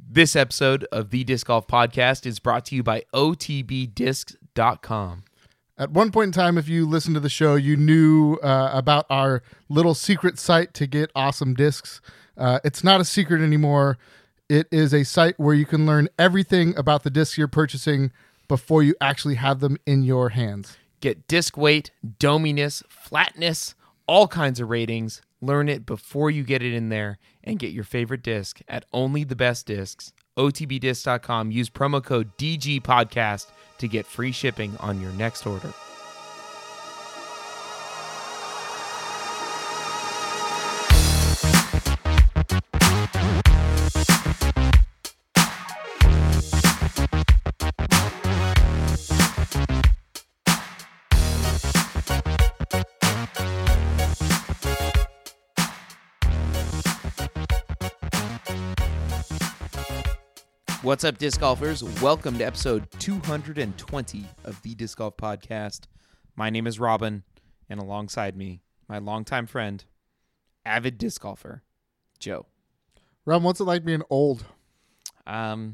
This episode of the Disc Golf Podcast is brought to you by OTBDiscs.com. At one point in time, if you listened to the show, you knew about our little secret site to get awesome discs. It's not a secret anymore. It is a site where you can learn everything about the discs you're purchasing before you actually have them in your hands. Get disc weight, dominess, flatness, all kinds of ratings. Learn it before you get it in there and get your favorite disc at only the best discs. OTBDisc.com. Use promo code DGPodcast to get free shipping on your next order. What's up, disc golfers? Welcome to episode 220 of the Disc Golf Podcast. My name is Robin, and alongside me, my longtime friend, avid disc golfer, Joe. Rob, what's it like being old? That's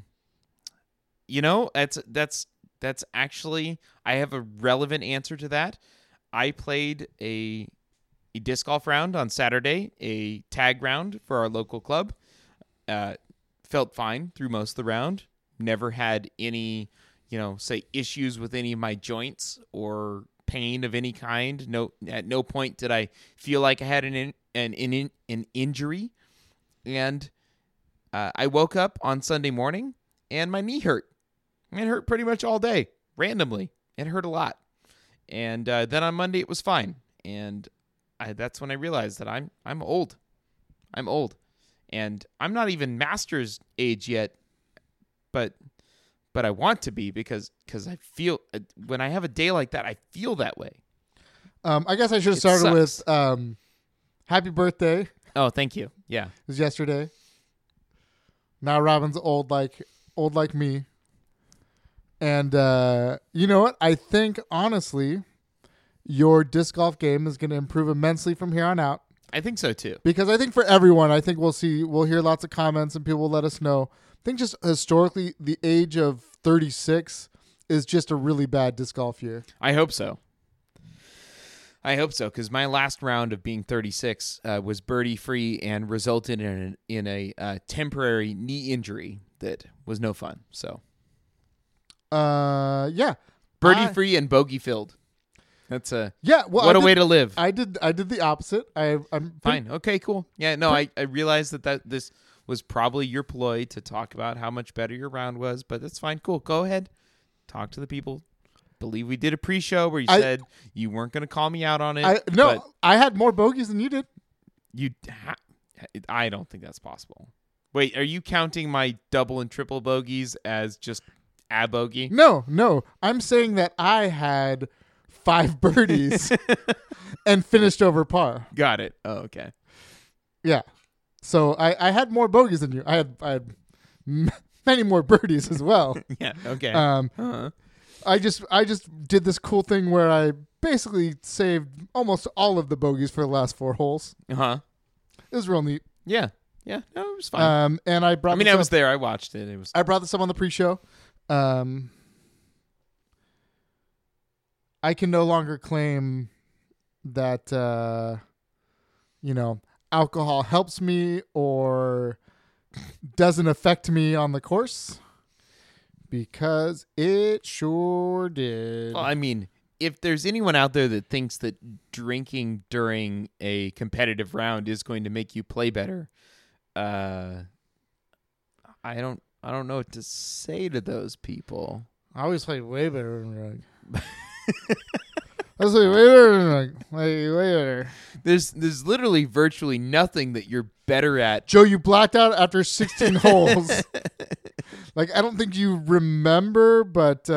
actually, I have a relevant answer to that. I played a disc golf round on Saturday, a tag round for our local club. Felt fine through most of the round. Never had any, issues with any of my joints or pain of any kind. No, at no point did I feel like I had an injury. And I woke up on Sunday morning and my knee hurt. It hurt pretty much all day, randomly. It hurt a lot. And then on Monday it was fine. And that's when I realized that I'm old. I'm old. And I'm not even master's age yet, but I want to be because I feel when I have a day like that, I feel that way. I guess I should have started with happy birthday. Oh, thank you. Yeah, it was yesterday. Now Robin's old like me, and you know what? I think honestly, your disc golf game is going to improve immensely from here on out. I think so too. Because I think for everyone, I think we'll hear lots of comments and people will let us know. I think just historically, the age of 36 is just a really bad disc golf year. I hope so. Because my last round of being 36 was birdie free and resulted in a temporary knee injury that was no fun. So, yeah, birdie free and bogey filled. That's what a way to live. I did the opposite. I'm fine. Okay, cool. Yeah, no, I realized that this was probably your ploy to talk about how much better your round was, but that's fine. Cool. Go ahead. Talk to the people. Believe we did a pre-show where you said you weren't going to call me out on it. I had more bogeys than you did. I don't think that's possible. Wait, are you counting my double and triple bogeys as just a bogey? No. I'm saying that I had 5 birdies and finished over par. Got it. Oh, okay. Yeah. So I had more bogeys than you. I had many more birdies as well. Yeah. Okay. I just did this cool thing where I basically saved almost all of the bogeys for the last 4 holes. It was real neat. Yeah. No, it was fine. And I was there. I watched it. I brought this up on the pre-show. I can no longer claim that, alcohol helps me or doesn't affect me on the course because it sure did. Well, I mean, if there's anyone out there that thinks that drinking during a competitive round is going to make you play better, I don't know what to say to those people. I always play way better than I was like, way better. There's literally virtually nothing that you're better at. Joe, you blacked out after 16 holes. I don't think you remember, but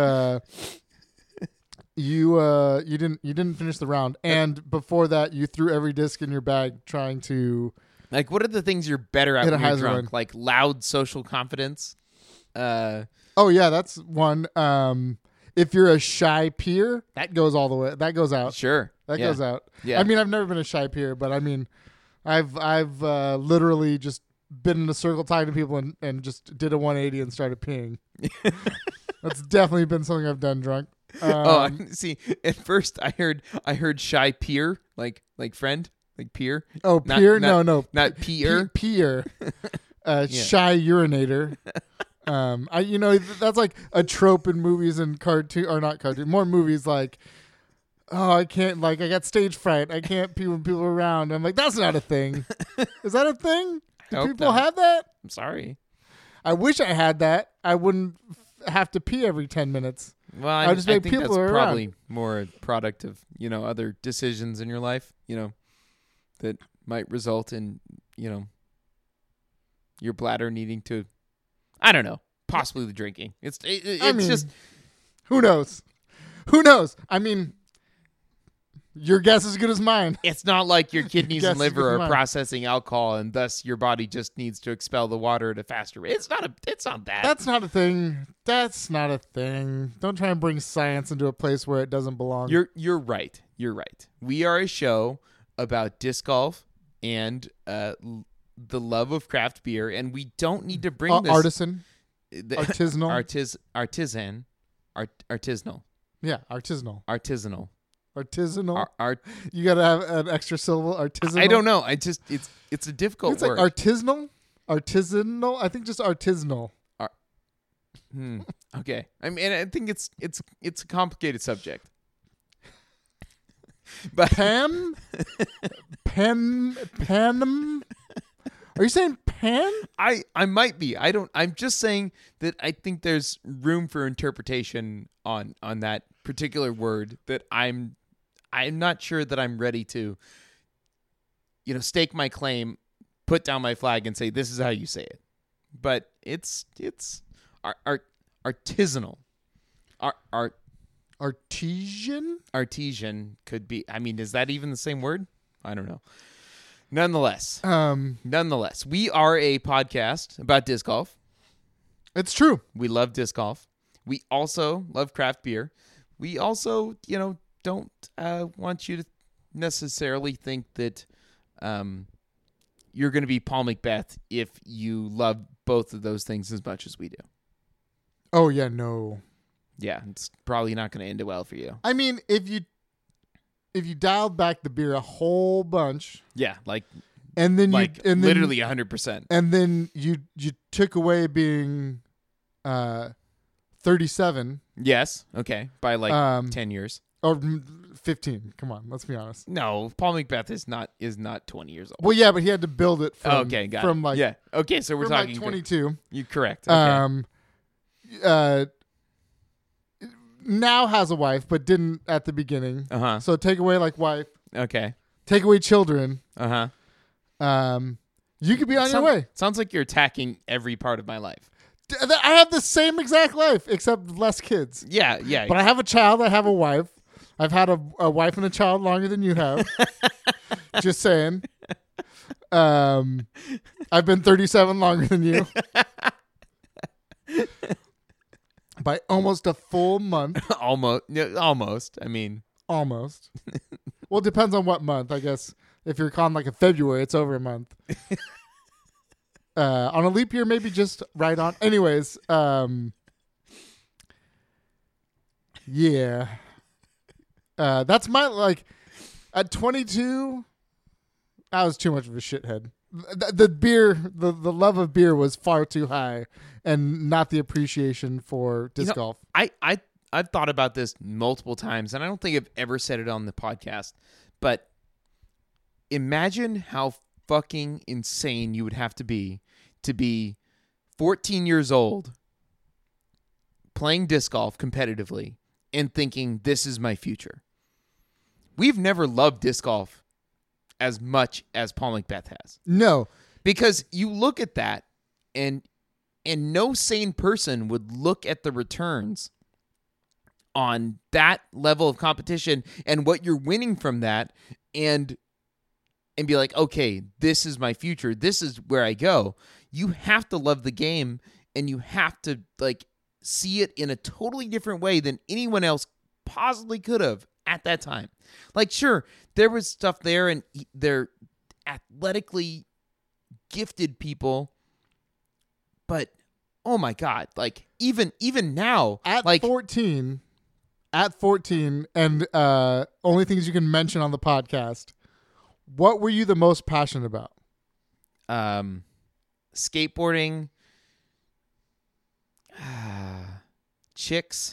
you didn't finish the round. And before that, you threw every disc in your bag trying to. What are the things you're better at when you're drunk? Like loud social confidence. Oh yeah, that's one. If you're a shy peer, that goes all the way. That goes out. Sure. That goes out. Yeah. I mean, I've never been a shy peer, but I mean, I've literally just been in a circle talking to people and just did a 180 and started peeing. That's definitely been something I've done drunk. See, at first I heard shy peer, like friend, like peer. Oh, peer? No, not peer. Peer. Shy urinator. That's like a trope in movies and cartoon, or not cartoon, more movies like, oh, I can't, like, I got stage fright. I can't pee when people are around. I'm like, that's not a thing. Is that a thing? Do people have that? I'm sorry. I wish I had that. I wouldn't have to pee every 10 minutes. Well, I think that's probably more a product of, other decisions in your life, that might result in, your bladder needing to, I don't know, possibly the drinking. It's just, who knows? Who knows? I mean, your guess is as good as mine. It's not like your kidneys and liver are processing alcohol and thus your body just needs to expel the water at a faster rate. It's not that. That's not a thing. That's not a thing. Don't try and bring science into a place where it doesn't belong. You're right. You're right. We are a show about disc golf and the love of craft beer, and we don't need to bring this artisanal. Artisanal. Yeah, artisanal. Artisanal. You gotta have an extra syllable. Artisanal. I don't know. It's a difficult word. Like artisanal. I think just artisanal. Okay. I mean, I think it's a complicated subject. But Pan. Are you saying pan? I might be. I'm just saying that I think there's room for interpretation on that particular word that I'm not sure that I'm ready to, stake my claim, put down my flag, and say this is how you say it. But it's artisanal. Artesian could be. I mean, is that even the same word? I don't know. Nonetheless, we are a podcast about disc golf. It's true. We love disc golf. We also love craft beer. We also, don't want you to necessarily think that you're going to be Paul McBeth if you love both of those things as much as we do. Oh, yeah, no. Yeah, it's probably not going to end well for you. I mean, if you dialed back the beer a whole bunch, yeah, literally 100%, and then you took away being 37. Yes, okay, by 10 years or 15. Come on, let's be honest. No, Paul McBeth is not 20 years old. Well, yeah, but he had to build it from okay, so we're talking 22. You're correct. Okay. Now has a wife, but didn't at the beginning. Uh-huh. So take away wife. Okay. Take away children. Uh-huh. You could be on your way. Sounds like you're attacking every part of my life. I have the same exact life, except less kids. Yeah. But I have a child. I have a wife. I've had a wife and a child longer than you have. Just saying. I've been 37 longer than you. By almost a full month. Almost. I mean. Almost. Well, it depends on what month, I guess. If you're calling a February, it's over a month. On a leap year, maybe just right on. Anyways, yeah. That's my, at 22, I was too much of a shithead. The beer, the love of beer was far too high, and not the appreciation for disc golf. I've thought about this multiple times, and I don't think I've ever said it on the podcast, but imagine how fucking insane you would have to be 14 years old, playing disc golf competitively, and thinking, this is my future. We've never loved disc golf as much as Paul McBeth has. No. Because you look at that, and no sane person would look at the returns on that level of competition and what you're winning from that and be like, okay, this is my future. This is where I go. You have to love the game, and you have to see it in a totally different way than anyone else possibly could have at that time. Sure, there was stuff there, and they're athletically gifted people. But oh my God, like even now At like 14, and only things you can mention on the podcast, what were you the most passionate about? Skateboarding, chicks,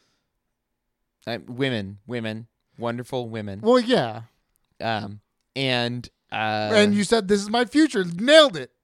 women, wonderful women. Well, yeah. And And you said, this is my future. Nailed it.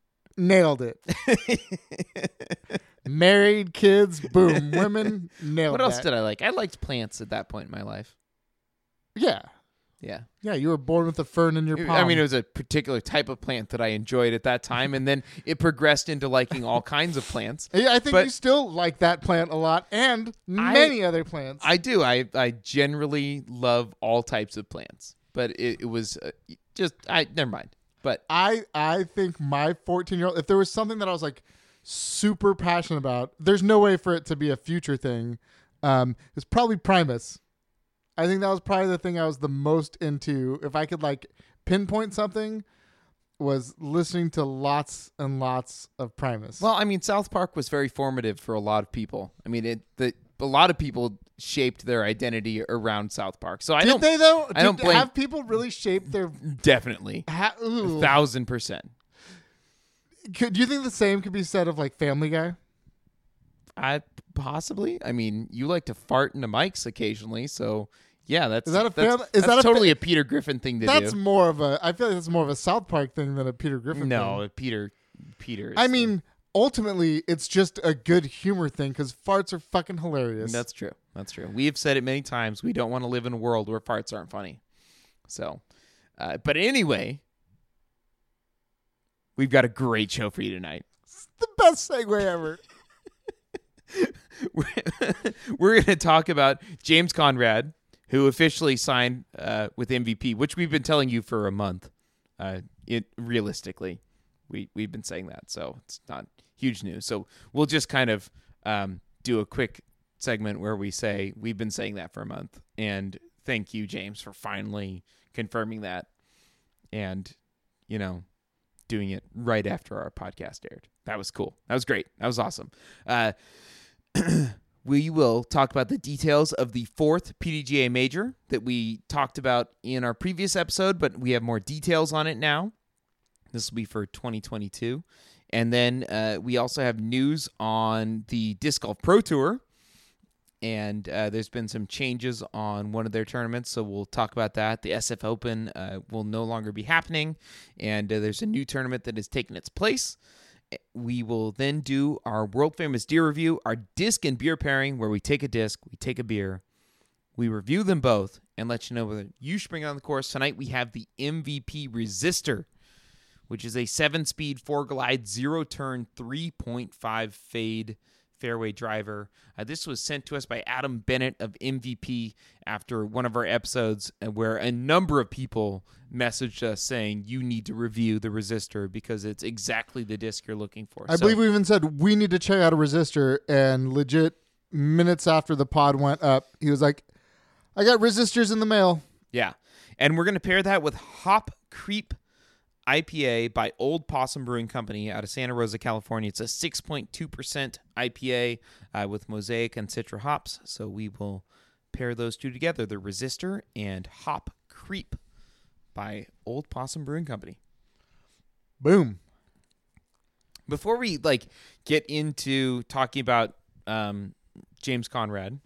Married, kids, boom. Women, nailed what else that. did I like? I liked plants at that point in my life. Yeah. Yeah. Yeah, you were born with a fern in your palm. I mean, it was a particular type of plant that I enjoyed at that time, and then it progressed into liking all kinds of plants. Yeah, I think but you still like that plant a lot, and many other plants. I do. I generally love all types of plants, but it was never mind. But I think my 14-year-old, if there was something that I was like super passionate about, there's no way for it to be a future thing. It's probably Primus. I think that was probably the thing I was the most into. If I could like pinpoint something, was listening to lots and lots of Primus. well, I mean, South Park was very formative for a lot of people. I mean, a lot of people shaped their identity around South Park. So Did they though? I don't blame. Have people really shaped their? Definitely, Ooh. 1,000%. Do you think the same could be said of like Family Guy? Possibly. I mean, you like to fart into mics occasionally, so yeah, that's totally a Peter Griffin thing to That's do. more of a. I feel like that's more of a South Park thing than a Peter Griffin thing. No, Peter. I mean, ultimately, it's just a good humor thing because farts are fucking hilarious. That's true. We have said it many times. We don't want to live in a world where farts aren't funny. So, but anyway, we've got a great show for you tonight. It's the best segue ever. We're going to talk about James Conrad, who officially signed with MVP, which we've been telling you for a month. Realistically, we've been saying that, so it's not huge news. So we'll just kind of do a quick segment where we say we've been saying that for a month, and thank you, James, for finally confirming that, and doing it right after our podcast aired. That was cool. That was great. That was awesome. We will talk about the details of the fourth PDGA major that we talked about in our previous episode, but we have more details on it now. This will be for 2022. And then we also have news on the Disc Golf Pro Tour. And there's been some changes on one of their tournaments, so we'll talk about that. The SF Open will no longer be happening, and there's a new tournament that has taken its place. We will then do our world-famous deer review, our disc and beer pairing, where we take a disc, we take a beer, we review them both, and let you know whether you should bring it on the course. Tonight we have the MVP Resistor, which is a 7-speed, 4-glide, 0-turn, 3.5 fade fairway driver. This was sent to us by Adam Bennett of MVP after one of our episodes where a number of people messaged us saying you need to review the Resistor because it's exactly the disc you're looking for. I believe we even said we need to check out a Resistor, and legit minutes after the pod went up, he was like, I got Resistors in the mail. Yeah. And we're going to pair that with Hop Creep IPA by Old Possum Brewing Company out of Santa Rosa, California. It's a 6.2% IPA with Mosaic and Citra hops. So we will pair those two together, the Resistor and Hop Creep by Old Possum Brewing Company. Boom. Before we get into talking about James Conrad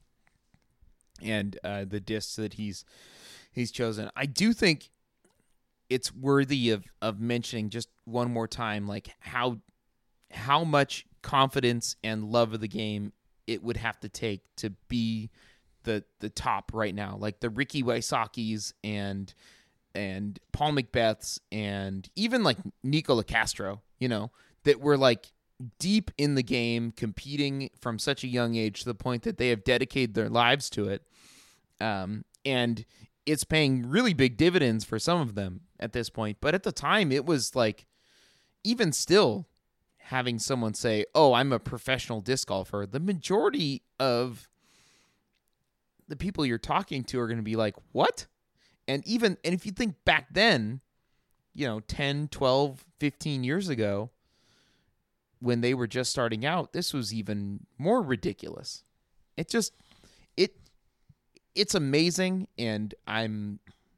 and the discs that he's chosen, I do think it's worthy of mentioning just one more time, how much confidence and love of the game it would have to take to be the top right now. Like the Ricky Wysocki's and Paul Macbeth's and even Nico Locastro, that were deep in the game, competing from such a young age to the point that they have dedicated their lives to it. And it's paying really big dividends for some of them at this point. But at the time, it was even still having someone say, oh, I'm a professional disc golfer, the majority of the people you're talking to are going to be like, what? And if you think back then, 10, 12, 15 years ago, when they were just starting out, this was even more ridiculous. It's amazing, and I'm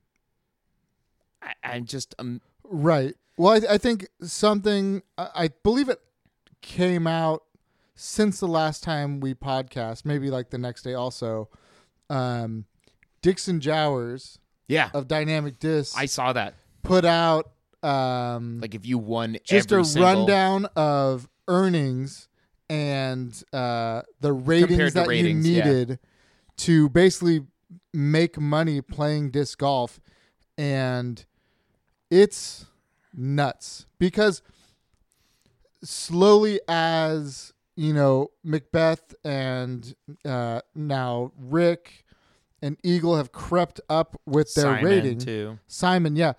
just Right. Well, I think something, I believe it came out since the last time we podcast, maybe like the next day also. Dixon Jowers of Dynamic Discs I saw that. put out Like if you won just every a single, rundown of earnings and the ratings Compared to that ratings, you needed to basically make money playing disc golf. And it's nuts because slowly as, Macbeth and now Rick and Eagle have crept up with their Simon rating. too. Simon, yeah.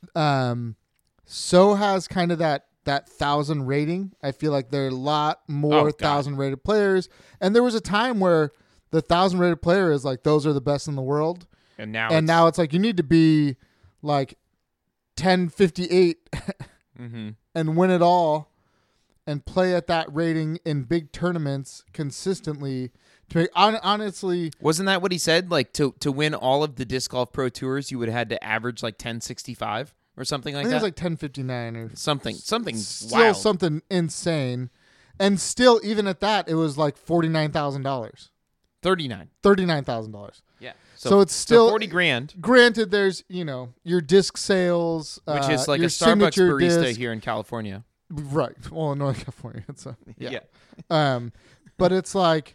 So has kind of that 1,000 rating. I feel like there are a lot more 1,000 rated players. And there was a time where the 1,000 rated player is like, those are the best in the world. And now Now it's like you need to be like 1058 and win it all and play at that rating in big tournaments consistently. To make, honestly, wasn't that what he said? Like to win all of the disc golf pro tours, you would have had to average like 1065 or something like I think that. it was like 1059 or something still wild. something insane. And still, even at that, it was like $49,000. 39. $39,000. Yeah. So it's still 40 grand, Granted, there's your disc sales, which is like your a Starbucks signature barista disc. here in California. Right. Well, in Northern California, it's Yeah. but it's like,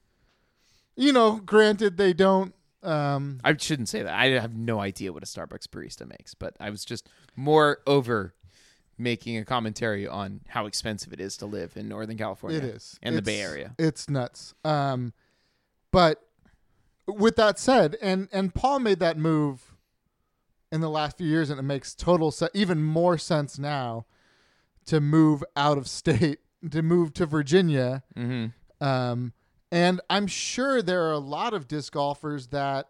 granted they don't. I shouldn't say that. I have no idea what a Starbucks barista makes, but I was just more over making a commentary on how expensive it is to live in Northern California. It is. And the Bay Area. It's nuts. But with that said, and Paul made that move in the last few years, and it makes total even more sense now to move out of state, to move to Virginia. Mm-hmm. And I'm sure there are a lot of disc golfers that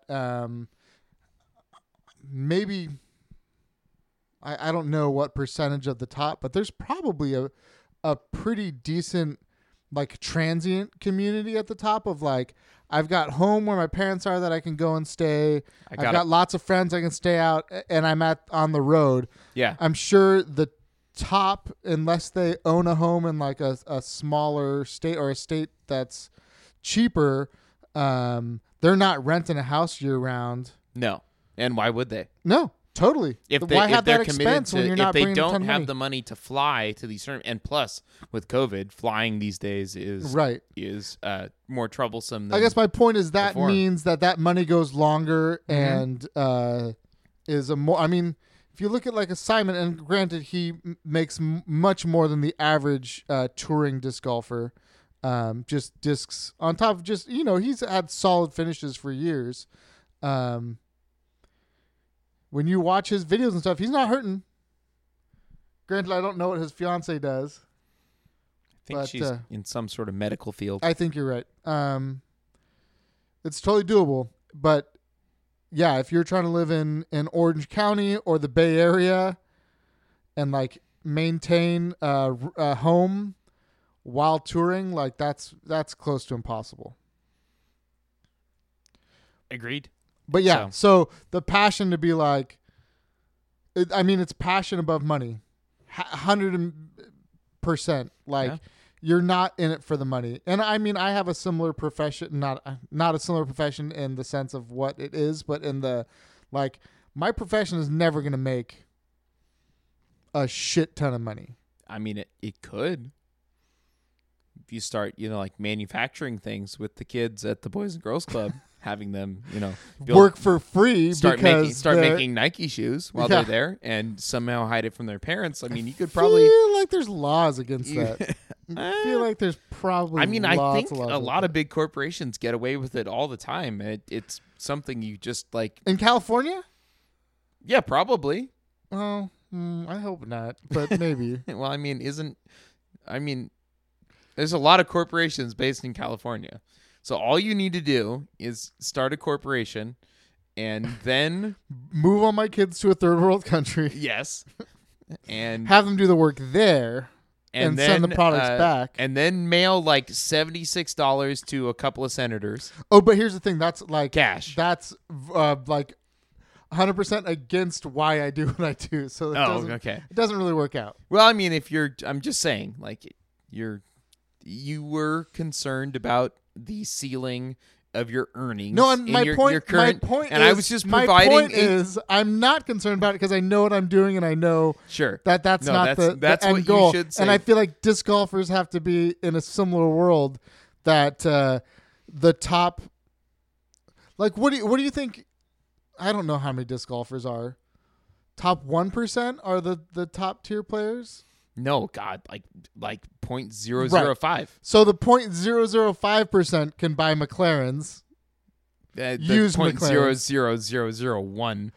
maybe I don't know what percentage of the top, but there's probably a pretty decent like transient community at the top of like, I've got home where my parents are that I can go and stay. I've got lots of friends I can stay out, and I'm on the road. Yeah. I'm sure the top, unless they own a home in like a smaller state or a state that's cheaper, they're not renting a house year round. No. And why would they? No, totally. Why have that expense when you're not bringing a ton of money? If they don't have the money to fly to these tournaments, and plus with COVID, flying these days is more troublesome than I guess my point is that before. means that money goes longer and is a more. I mean, if you look at like a Simon, and granted he makes much more than the average touring disc golfer. Just discs on top of just he's had solid finishes for years. When you watch his videos and stuff, he's not hurting. Granted, I don't know what his fiance does. I think she's in some sort of medical field. I think you're right. It's totally doable. But yeah, if you're trying to live in Orange County or the Bay Area and like maintain a home while touring, like that's close to impossible. Agreed. But yeah, so the passion to be like, it's passion above money, 100%. Like you're not in it for the money. And I mean, I have a similar profession, not a similar profession in the sense of what it is, but in the like, my profession is never going to make a shit ton of money. I mean, it could. If you start, like manufacturing things with the kids at the Boys and Girls Club, having them, work for free, start making Nike shoes while they're there, and somehow hide it from their parents. I mean, you could probably feel like there's laws against that. I feel like there's probably. I mean, I think a lot of big corporations get away with it all the time. It's something you just like in California. Yeah, probably. Well, I hope not, but maybe. Well, I mean, there's a lot of corporations based in California. So all you need to do is start a corporation and then move all my kids to a third world country. Yes. and have them do the work there and then, send the products back. and then mail like $76 to a couple of senators. Oh, but here's the thing. That's like Cash. That's like 100% against why I do what I do. So Okay. It doesn't really work out. Well, I mean, I'm just saying, like, you were concerned about the ceiling of your earnings. No, and my point and is, I was just providing. My point is, I'm not concerned about it because I know what I'm doing and I know Sure. that's not the end what goal. you should say. And I feel like disc golfers have to be in a similar world that the top. Like, what do you think? I don't know how many disc golfers are. Top 1% are the top tier players. No, God, like 0.005. Right. So the 0.005% can buy McLarens. Use McLarens. 0.00001.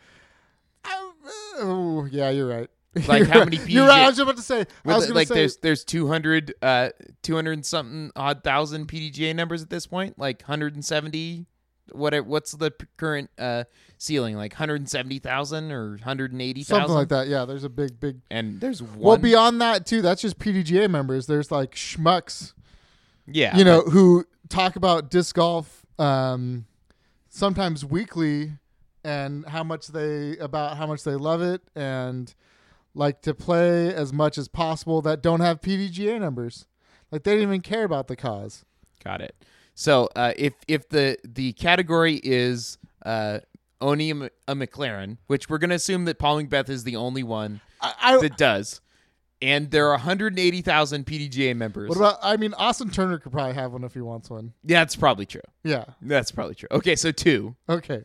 Oh, yeah, you're right. Like how many PGA? You're right. I was about to say. There's 200 something odd thousand PDGA numbers at this point. Like 170. What's the current ceiling? Like 170,000 or 180,000? Something like that. Yeah, there's a big. And there's one. Well, beyond that too, that's just PDGA members. There's like schmucks. Yeah. Who talk about disc golf sometimes weekly and how much they love it and like to play as much as possible that don't have PDGA numbers. Like they didn't even care about the cause. Got it. So if the category is owning a McLaren, which we're going to assume that Paul McBeth is the only one that does, and there are 180,000 PDGA members. What about, Austin Turner could probably have one if he wants one. Yeah, that's probably true. Yeah. That's probably true. Okay, so 2. Okay.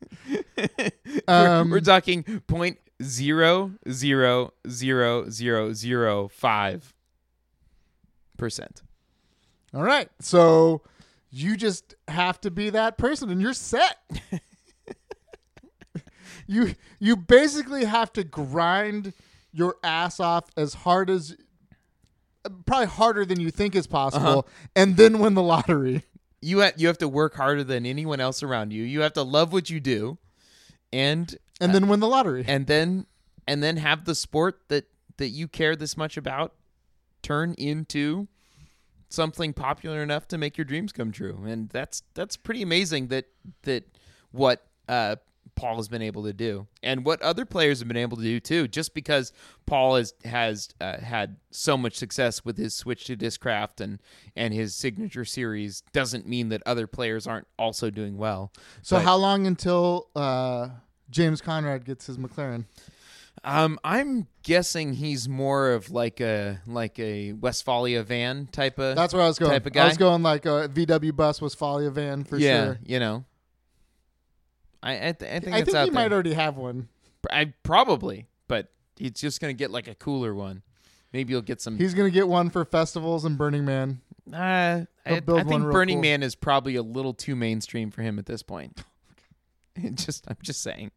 We're talking 0.00005%. All right. So you just have to be that person and you're set. You basically have to grind your ass off as hard as probably harder than you think is possible and then win the lottery. You have to work harder than anyone else around you. You have to love what you do and then win the lottery. And then have the sport that you care this much about turn into something popular enough to make your dreams come true. And that's pretty amazing that what Paul has been able to do and what other players have been able to do too. Just because Paul has had so much success with his switch to Discraft and his signature series doesn't mean that other players aren't also doing well. So how long until James Conrad gets his McLaren? I'm guessing he's more of like a Westfalia van type of. That's where I was going. Type of guy. I was going like a VW bus Westfalia van for sure. Yeah, I think he might already have one. I probably, but he's just gonna get like a cooler one. Maybe he'll get some. He's gonna get one for festivals and Burning Man. I think Burning Man is probably a little too mainstream for him at this point. I'm just saying.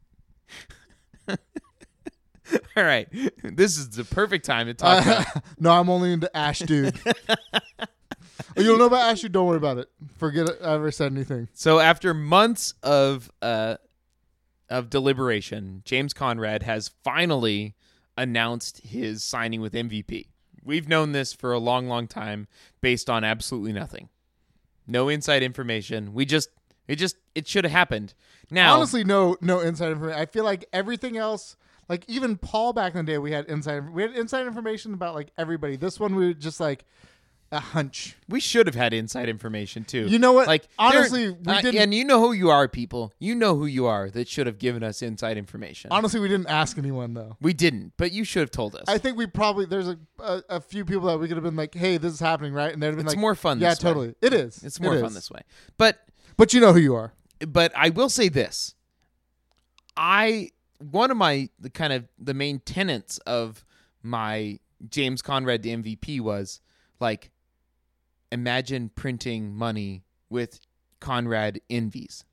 All right, this is the perfect time to talk about. No, I'm only into Ash Dude. You don't know about Ash Dude? Don't worry about it. Forget I ever said anything. So after months of deliberation, James Conrad has finally announced his signing with MVP. We've known this for a long, long time, based on absolutely nothing. No inside information. It should have happened. Now, honestly, no inside information. I feel like everything else. Like even Paul back in the day, we had inside information about like everybody. This one we were just like a hunch. We should have had inside information too. You know what? Like honestly, we didn't. And you know who you are, people. You know who you are that should have given us inside information. Honestly, we didn't ask anyone though. We didn't, but you should have told us. I think we probably there's a few people that we could have been like, "Hey, this is happening, right?" And they'd have been it's like, more fun. Yeah, this way. totally. It is. It's more fun this way. But you know who you are. But I will say this. One of the main tenets of my James Conrad to MVP was like, imagine printing money with Conrad envies.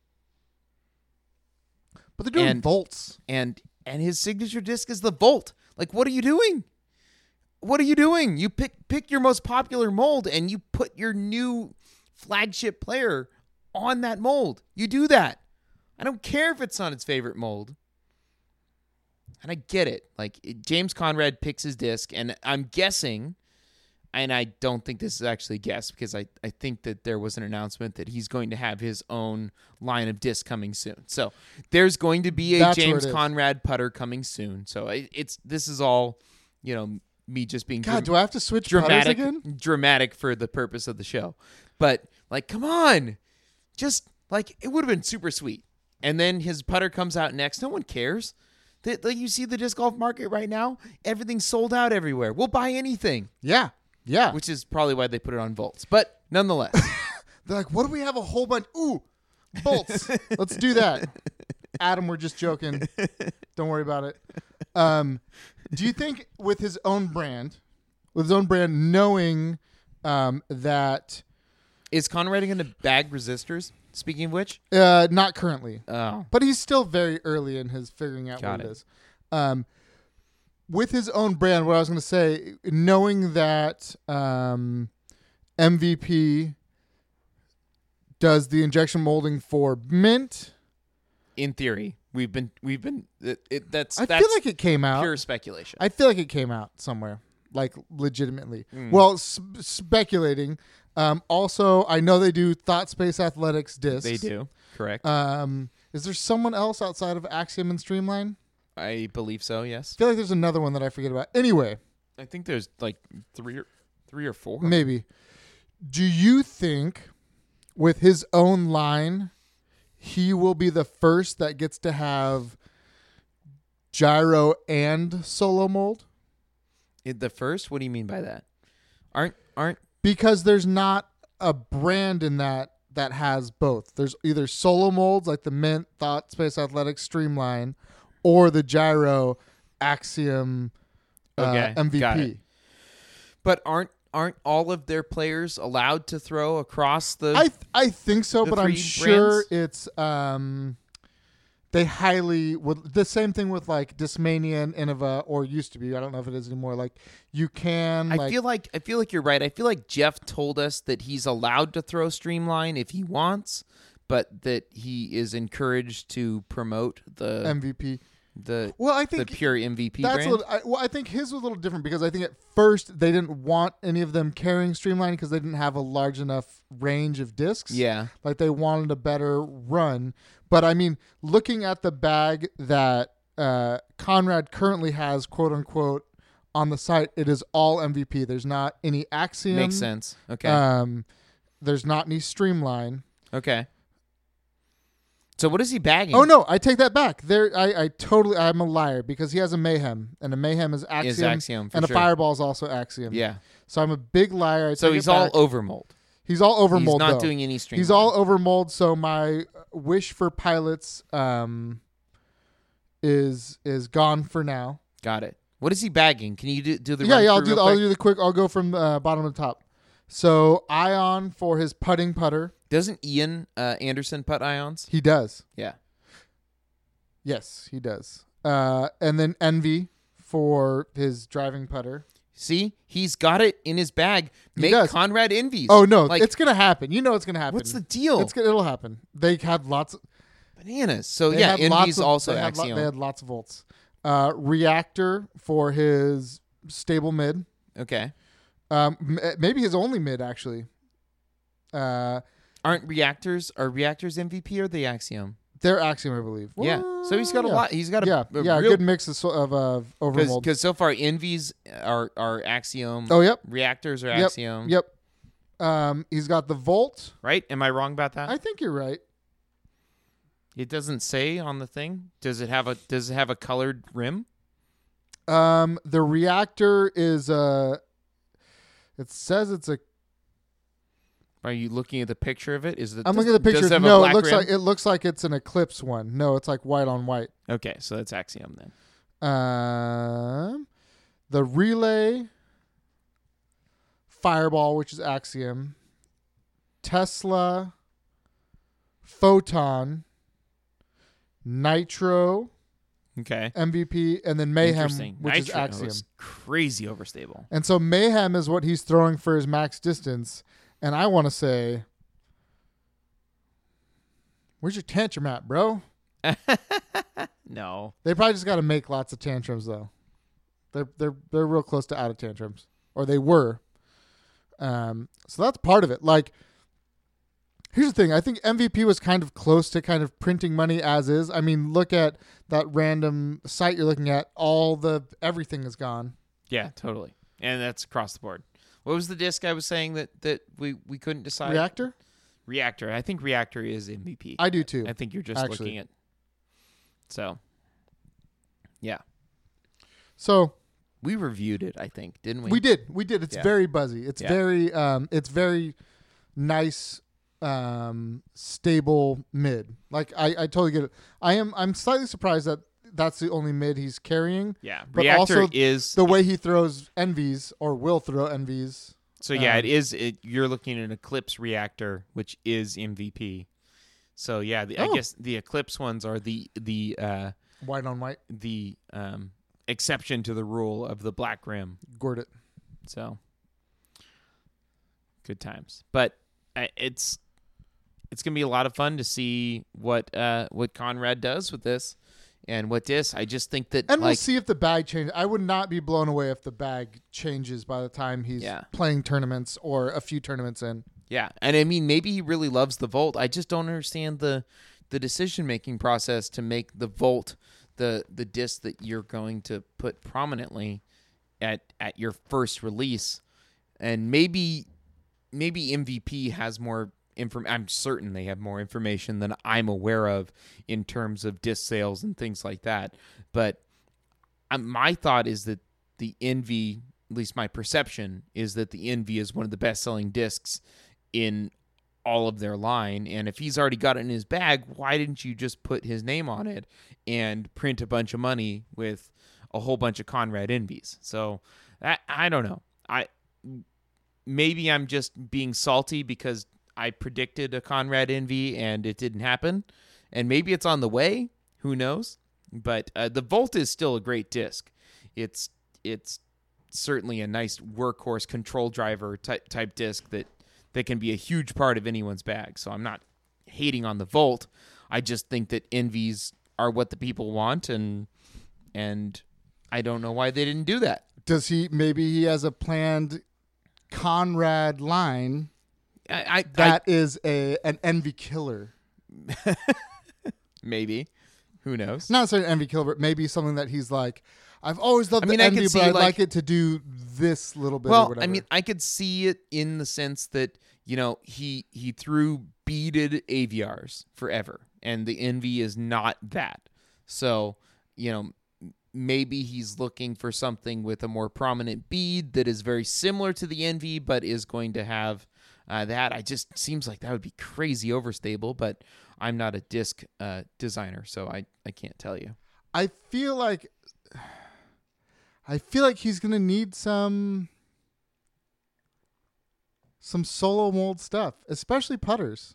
But they're doing volts. And his signature disc is the Volt. Like, what are you doing? What are you doing? You pick your most popular mold and you put your new flagship player on that mold. You do that. I don't care if it's not its favorite mold. And I get it. Like James Conrad picks his disc, and I'm guessing, and I don't think this is actually a guess because I think that there was an announcement that he's going to have his own line of disc coming soon. So there's going to be a That's where James it is. Conrad putter coming soon. So this is all, me just being God, do I have to switch putters dramatic again? dramatic for the purpose of the show. But like, come on. Just like it would have been super sweet. And then his putter comes out next. No one cares. Like you see the disc golf market right now, everything's sold out everywhere. We'll buy anything. Yeah. Yeah. Which is probably why they put it on Volts. But nonetheless. They're like, what do we have a whole bunch? Ooh, bolts. Let's do that. Adam, we're just joking. Don't worry about it. Do you think with his own brand, knowing that... Is Conrad going to bag resistors, speaking of which? Not currently. Oh. But he's still very early in his figuring out Got what it it. is. With his own brand, what I was going to say, knowing that MVP does the injection molding for Mint, In theory, that's I feel like it came out. pure speculation. I feel like it came out somewhere, like legitimately. Well, speculating. Also, I know they do Thought Space Athletics discs. They do, correct? Is there someone else outside of Axiom and Streamline? I believe so. Yes, I feel like there's another one that I forget about. Anyway, I think there's like three or four. maybe. Do you think with his own line, he will be the first that gets to have gyro and solo mold? The first? What do you mean by that? Aren't Because there's not a brand in that has both. There's either solo molds like the Mint, Thought Space Athletics, Streamline, or the gyro Axiom Okay, got MVP. it. But aren't all of their players allowed to throw across the? I think so, the but I'm three sure brands? it's they highly would the same thing with like Discmania and Innova, or used to be. I don't know if it is anymore. Like you can. I feel like you're right. I feel like Jeff told us that he's allowed to throw Streamline if he wants, but that he is encouraged to promote the MVP. Well, I the think pure MVP that's brand. I think his was a little different because I think at first they didn't want any of them carrying Streamline because they didn't have a large enough range of discs. Yeah. Like they wanted a better run. But I mean, looking at the bag that Conrad currently has, quote unquote, on the site, it is all MVP. There's not any Axiom. Makes sense. Okay. There's not any Streamline. Okay. So what is he bagging? Oh no, I take that back. I'm a liar because he has a Mayhem, and a Mayhem is Axiom, Is Axiom, for and sure. a Fireball is also Axiom. Yeah. So I'm a big liar. So he's all over mold. He's all over He's mold. not though. doing any Streamline. He's all over mold. So my wish for pilots is gone for now. Got it. What is he bagging? Can you do the Yeah, run I'll through real I'll quick? do the quick. I'll go from the bottom to top. So Ion for his putting putter. Doesn't Ian Anderson putt ions? He does. Yeah. Yes, he does. And then Envy for his driving putter. See, he's got it in his bag. He Make does. Conrad envies. Oh no, like, it's gonna happen. You know it's gonna happen. what's the deal? It'll happen. They had lots. Bananas. So They yeah, had lots envy's of- also they had Axiom. they had lots of volts. Reactor for his stable mid. Okay. Maybe his only mid actually. Are reactors MVP or the Axiom? They're Axiom, I believe. Yeah. So he's got a yeah. lot. He's got Yeah, a a real, good mix of overmold. because so far envies are Axiom. Oh, yep. Reactors are Yep. Axiom. Yep. He's got the Volt. Right? Am I wrong about that? I think you're right. It doesn't say on the thing. Does it have a colored rim? The Reactor is it says it's a. Are you looking at the picture of it? I'm looking at the does picture. it have a No, black rim? it looks like it's an Eclipse one. No, it's like white on white. Okay, so that's Axiom then. The Relay, Fireball, which is Axiom, Tesla, Photon, Nitro, Okay. MVP, and then Mayhem, Interesting. which is Nitro Axiom. is crazy overstable. And so Mayhem is what he's throwing for his max distance. And I want to say, where's your tantrum at, bro? No. They probably just got to make lots of tantrums though. They're real close to out of tantrums, or they were. So that's part of it. Like, here's the thing. I think MVP was kind of close to kind of printing money as is. I mean, look at that random site you're looking at. Everything is gone. Yeah, totally. And that's across the board. What was the disc I was saying that we couldn't decide? Reactor. I think Reactor is MVP. I do too. I think you're just looking at. So, yeah. So we reviewed it, I think, didn't we? We did. It's very buzzy. It's very nice, stable mid. Like I totally get it. I'm slightly surprised that that's the only mid he's carrying. Yeah. But Reactor also is the way he throws envies or will throw envies. So yeah, it is. You're looking at an Eclipse Reactor, which is MVP. So yeah, I guess the Eclipse ones are the white on white, the exception to the rule of the black rim. Gored it. So good times, but it's gonna be a lot of fun to see what Conrad does with this and what this. I just think that, and we'll see if the bag changes. I would not be blown away if the bag changes by the time he's playing tournaments or a few tournaments in. Yeah, and I mean, maybe he really loves the Volt. I just don't understand the decision-making process to make the Volt the disc that you're going to put prominently at your first release. And maybe MVP has more information. I'm certain they have more information than I'm aware of in terms of disc sales and things like that. But my thought is that the Envy, at least my perception, is that the Envy is one of the best-selling discs in all of their line. And if he's already got it in his bag, why didn't you just put his name on it and print a bunch of money with a whole bunch of Conrad Envies? So I don't know. Maybe I'm just being salty because I predicted a Conrad Envy and it didn't happen, and maybe it's on the way. Who knows? But the Volt is still a great disc. It's certainly a nice workhorse control driver type disc that can be a huge part of anyone's bag. So I'm not hating on the Volt. I just think that Envies are what the people want, and I don't know why they didn't do that. Maybe he has a planned Conrad line is an Envy killer. Maybe. Who knows? Not necessarily an Envy killer, but maybe something that he's like, I've always loved the Envy, but I'd like it to do this little bit or whatever. I mean, I could see it in the sense that, he threw beaded AVRs forever, and the Envy is not that. So, maybe he's looking for something with a more prominent bead that is very similar to the Envy, but is going to have that. I just seems like that would be crazy overstable, but I'm not a disc designer, so I can't tell you. I feel like he's gonna need some solo mold stuff, especially putters.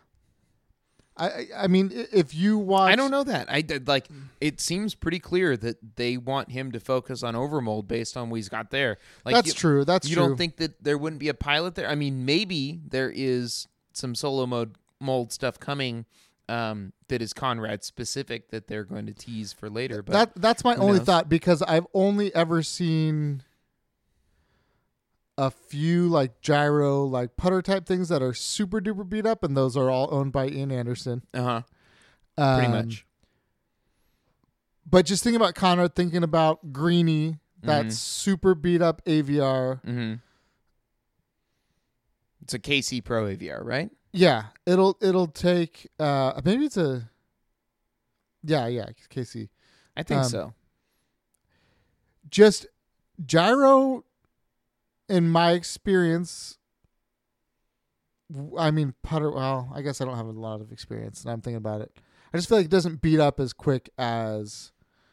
I mean, if you watch, I don't know that. It seems pretty clear that they want him to focus on overmold based on what he's got there. That's true. You don't think that there wouldn't be a pilot there? I mean, maybe there is some solo mold stuff coming that is Conrad specific that they're going to tease for later. But that's my only thought, because I've only ever seen a few like gyro, like putter type things that are super duper beat up, and those are all owned by Ian Anderson. Pretty much. But just thinking about Conrad, thinking about Greeny, that super beat up AVR. Mm-hmm. It's a KC Pro AVR, right? Yeah, it'll take maybe it's a KC. I think so. Just gyro, in my experience, I mean putter. Well, I guess I don't have a lot of experience, and I'm thinking about it. I just feel like it doesn't beat up as quick as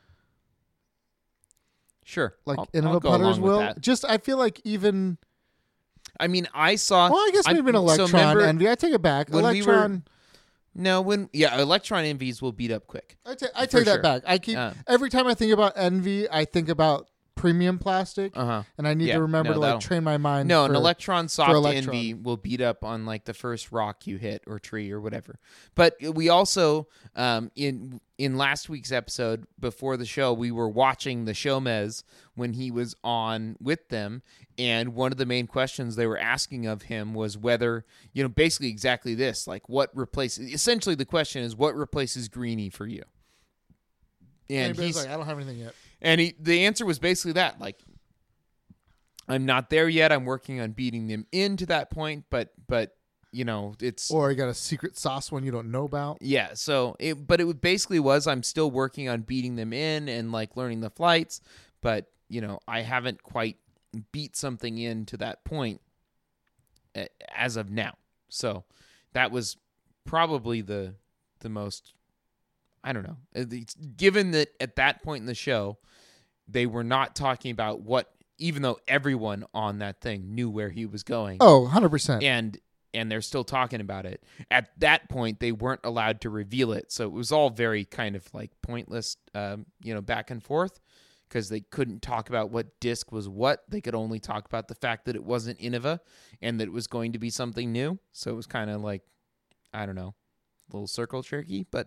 Innova putters will. Just I feel like even. I mean, I saw. Well, I guess maybe an Electron Envy. I take it back. Electron. Electron Envies will beat up quick. I take that back. I keep every time I think about Envy, I think about premium plastic, and I need to remember to like train my mind. No, an Electron Soft Envy will beat up on like the first rock you hit or tree or whatever. But we also in last week's episode before the show, we were watching the Showmez when he was on with them, and one of the main questions they were asking of him was whether, basically exactly this, like what replaces. Essentially, the question is what replaces Greeny for you. And he's like, I don't have anything yet. And the answer was basically that, like, I'm not there yet. I'm working on beating them into that point, but it's... Or you got a secret sauce one you don't know about. Yeah, so, it basically was, I'm still working on beating them in and, like, learning the flights, but, I haven't quite beat something into that point as of now. So, that was probably the most... I don't know. Given that at that point in the show, they were not talking about even though everyone on that thing knew where he was going. Oh, 100%. And they're still talking about it. At that point, they weren't allowed to reveal it. So it was all very kind of like pointless, back and forth, because they couldn't talk about what disc was what. They could only talk about the fact that it wasn't Innova and that it was going to be something new. So it was kind of like, I don't know, a little circle jerky, but...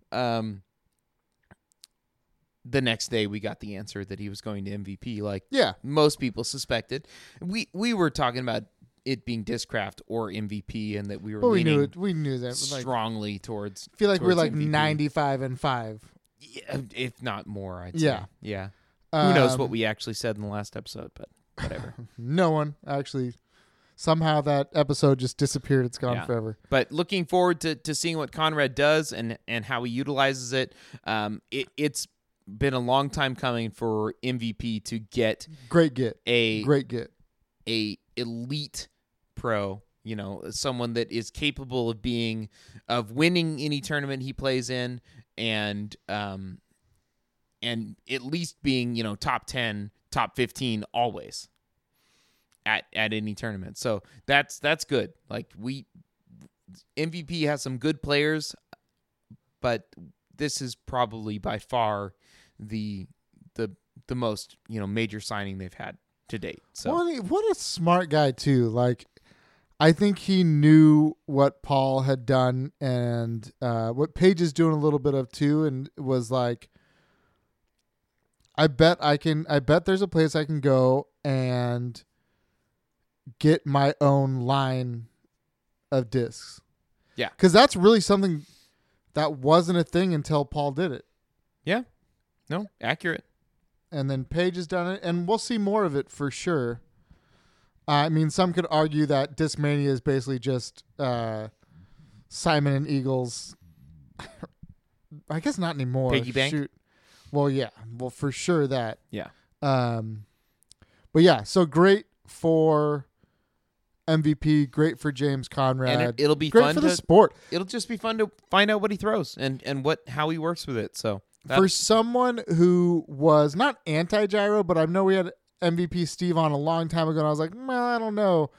the next day we got the answer that he was going to MVP, like most people suspected. We were talking about it being Discraft or MVP, and that we were leaning we knew that strongly towards. I feel like we're like MVP. 95-5. Yeah, if not more, I'd say. Yeah. Who knows what we actually said in the last episode, but whatever. No one actually. Somehow that episode just disappeared. It's gone forever. But looking forward to seeing what Conrad does and how he utilizes it. It's been a long time coming for MVP to get a elite pro. Someone that is capable of winning any tournament he plays in, and at least being top 10, top 15 always. At any tournament. So that's good. Like MVP has some good players, but this is probably by far the most, major signing they've had to date. So what a smart guy too. Like I think he knew what Paul had done and what Paige is doing a little bit of too, and was like, I bet there's a place I can go and get my own line of discs. Yeah. Because that's really something that wasn't a thing until Paul did it. Yeah. No, accurate. And then Paige has done it, and we'll see more of it for sure. I mean, some could argue that Discmania is basically just Simon and Eagles. I guess not anymore. Piggy bank? Shoot. Well, yeah. Well, for sure that. Yeah. But yeah, so great for MVP, great for James Conrad. And it'll be great fun for the sport. It'll just be fun to find out what he throws and how he works with it. So for someone who was not anti-gyro, but I know we had MVP Steve on a long time ago, and I was like, well, I don't know.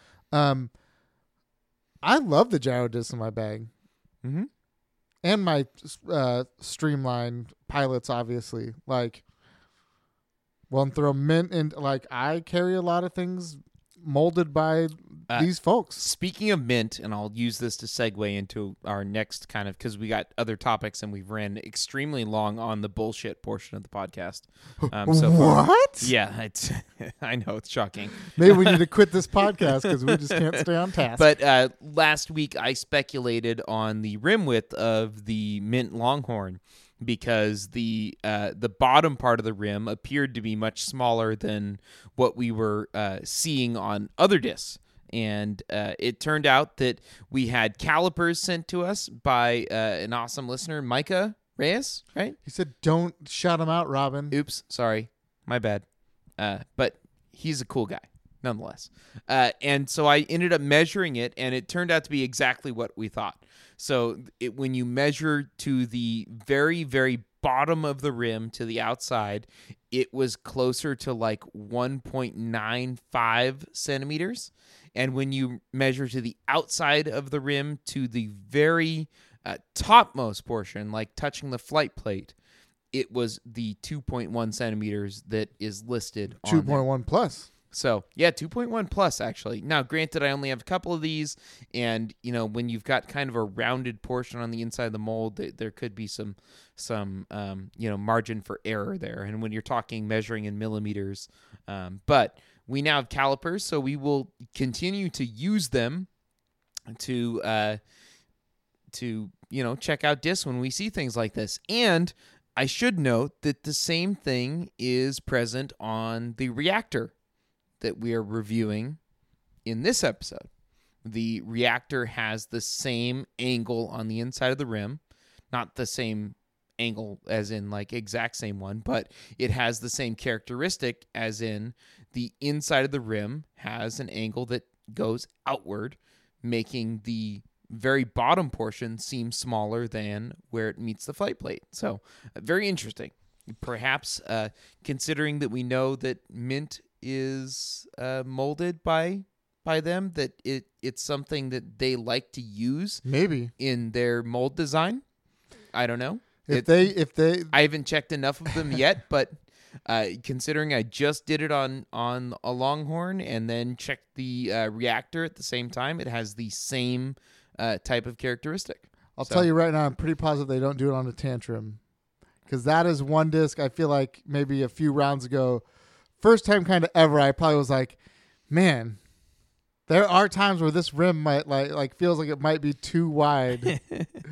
I love the gyro disc in my bag. Mm-hmm. And my Streamline pilots, obviously. Like, one throw mint, and like I carry a lot of things molded by these folks. Speaking of mint, and I'll use this to segue into our next kind of, because we got other topics and we've ran extremely long on the bullshit portion of the podcast. So what? Far. Yeah, I know, it's shocking. Maybe we need to quit this podcast because we just can't stay on task. But last week I speculated on the rim width of the Mint Longhorn, because the bottom part of the rim appeared to be much smaller than what we were seeing on other discs. And it turned out that we had calipers sent to us by an awesome listener, Micah Reyes, right? He said, don't shout him out, Robin. Oops, sorry. My bad. But he's a cool guy, nonetheless. And so I ended up measuring it, and it turned out to be exactly what we thought. So when you measure to the very, very bottom of the rim to the outside, it was closer to like 1.95 centimeters. And when you measure to the outside of the rim to the very topmost portion, like touching the flight plate, it was the 2.1 centimeters that is listed on there. 2.1 plus. So, yeah, 2.1 plus, actually. Now, granted, I only have a couple of these, and, when you've got kind of a rounded portion on the inside of the mold, there could be some margin for error there. And when you're talking measuring in millimeters, but we now have calipers, so we will continue to use them to check out discs when we see things like this. And I should note that the same thing is present on the reactor that we are reviewing in this episode. The reactor has the same angle on the inside of the rim, not the same angle as in like exact same one, but it has the same characteristic as in the inside of the rim has an angle that goes outward, making the very bottom portion seem smaller than where it meets the fight plate. So very interesting. Perhaps considering that we know that Mint is molded by them, that it's something that they like to use maybe in their mold design. I don't know. If they I haven't checked enough of them yet, but considering I just did it on a Longhorn and then checked the reactor at the same time, it has the same type of characteristic. I'll tell you right now, I'm pretty positive they don't do it on a Tantrum, because that is one disc. I feel like maybe a few rounds ago, first time kind of ever, I probably was like, man, there are times where this rim might like feels like it might be too wide.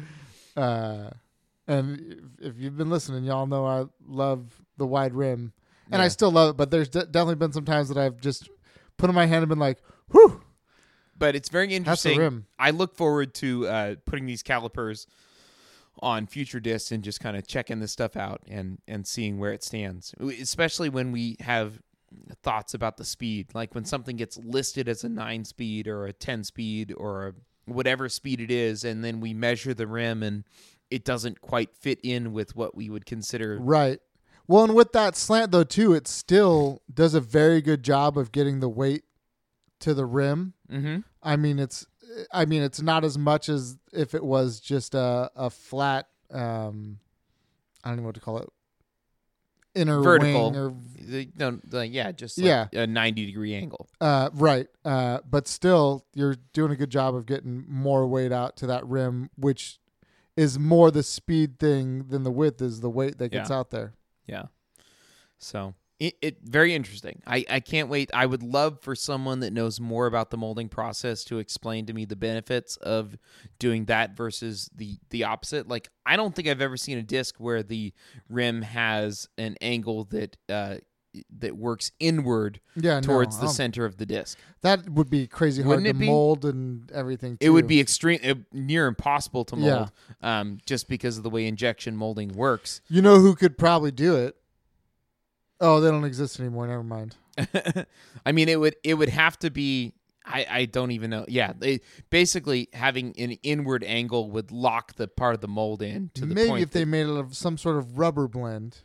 And if you've been listening, y'all know I love the wide rim, and I still love it. But there's definitely been some times that I've just put in my hand and been like, whew. But it's very interesting. That's the rim. I look forward to putting these calipers on future discs and just kind of checking this stuff out and seeing where it stands, especially when we have thoughts about the speed. Like when something gets listed as a 9-speed or a 10-speed or whatever speed it is, and then we measure the rim and it doesn't quite fit in with what we would consider. Right. Well, and with that slant, though, too, it still does a very good job of getting the weight to the rim. Mm-hmm. I mean, it's not as much as if it was just a flat, I don't know what to call it, inner vertical, wing or just like a 90-degree angle. Right. But still, you're doing a good job of getting more weight out to that rim, which is more the speed thing than the width is the weight that gets out there. Yeah. So it very interesting. I can't wait. I would love for someone that knows more about the molding process to explain to me the benefits of doing that versus the opposite. Like, I don't think I've ever seen a disc where the rim has an angle that works inward towards the center of the disc. That would be crazy hard to mold and everything, too. It would be near impossible to mold just because of the way injection molding works. You know who could probably do it? Oh, they don't exist anymore. Never mind. I mean, it would have to be. I don't even know. Yeah, basically having an inward angle would lock the part of the mold in to the point. Maybe if they made it of some sort of rubber blend.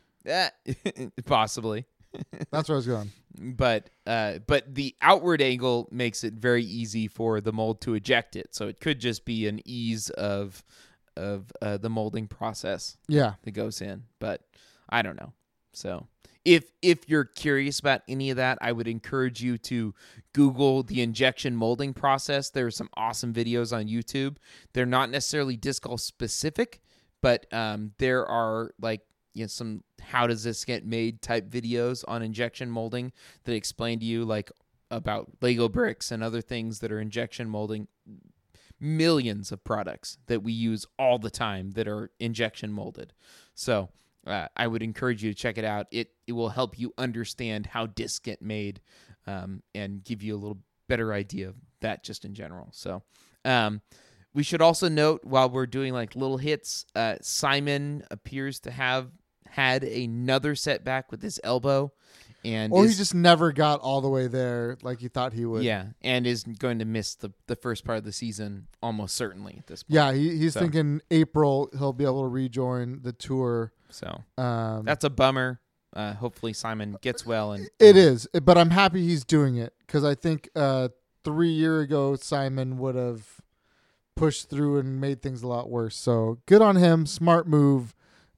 Possibly. That's where I was going. But the outward angle makes it very easy for the mold to eject it. So it could just be an ease of the molding process. Yeah, that goes in. But I don't know. So if you're curious about any of that, I would encourage you to Google the injection molding process. There are some awesome videos on YouTube. They're not necessarily disc golf specific, but there are some how does this get made type videos on injection molding that explain to you about Lego bricks and other things that are injection molding. Millions of products that we use all the time that are injection molded. So I would encourage you to check it out. It will help you understand how discs get made and give you a little better idea of that just in general. So we should also note, while we're doing little hits, Simon appears to have had another setback with his elbow. He just never got all the way there like he thought he would. Yeah, and is going to miss the first part of the season almost certainly at this point. Yeah, he's thinking April he'll be able to rejoin the tour. So that's a bummer. Hopefully Simon gets well. It is, but I'm happy he's doing it, because I think 3 years ago Simon would have pushed through and made things a lot worse. So good on him. Smart move.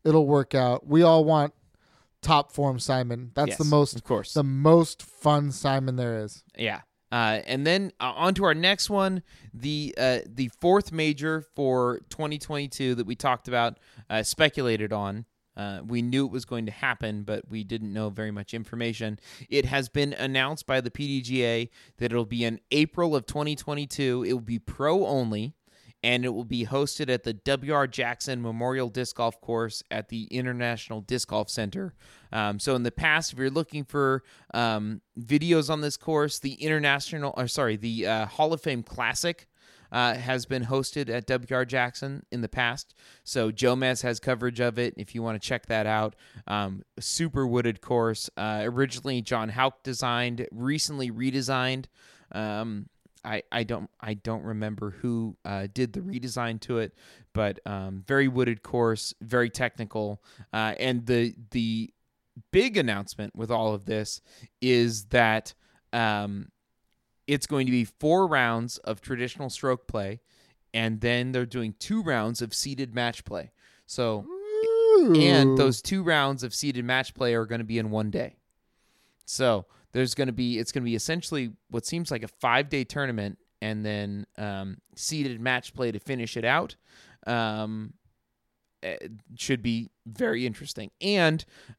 It'll work out. We all want top form Simon. That's Yes, the of course. most fun Simon there is. Yeah. And then on to our next one, the fourth major for 2022 that we talked about, speculated on. We knew it was going to happen, but we didn't know very much information. It has been announced by the PDGA that it'll be in April of 2022. It will be pro only, and it will be hosted at the W.R. Jackson Memorial Disc Golf Course at the International Disc Golf Center. So in the past, if you're looking for videos on this course, the Hall of Fame Classic has been hosted at W.R. Jackson in the past. So Jomez has coverage of it if you want to check that out. Super wooded course. Originally John Houck designed, recently redesigned. I don't remember who did the redesign to it, but very wooded course, very technical. And the big announcement with all of this is that it's going to be 4 rounds of traditional stroke play, and then they're doing 2 rounds of seeded match play. So, and those 2 rounds of seeded match play are going to be in one day. So it's going to be essentially what seems like a 5-day tournament, and then seeded match play to finish it out. It should be very interesting. And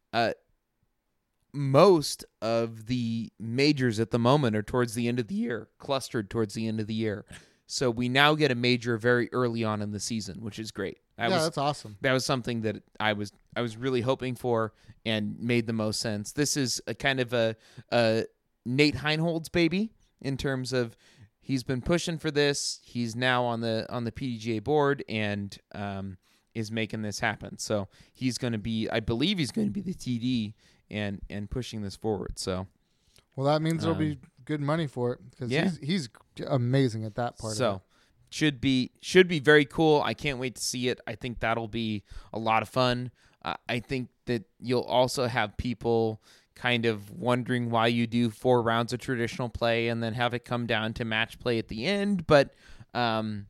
most of the majors at the moment are towards the end of the year, clustered towards the end of the year. So we now get a major very early on in the season, which is great. That's awesome. That was something that I was really hoping for and made the most sense. This is a kind of a Nate Heinold's baby in terms of he's been pushing for this. He's now on the PDGA board and is making this happen. So he's going to be, I believe he's going to be the TD and pushing this forward. So, well, that means there'll be good money for it because he's amazing at that part. So, should be very cool. I can't wait to see it. I think that'll be a lot of fun. I think that you'll also have people kind of wondering why you do 4 rounds of traditional play and then have it come down to match play at the end. But, the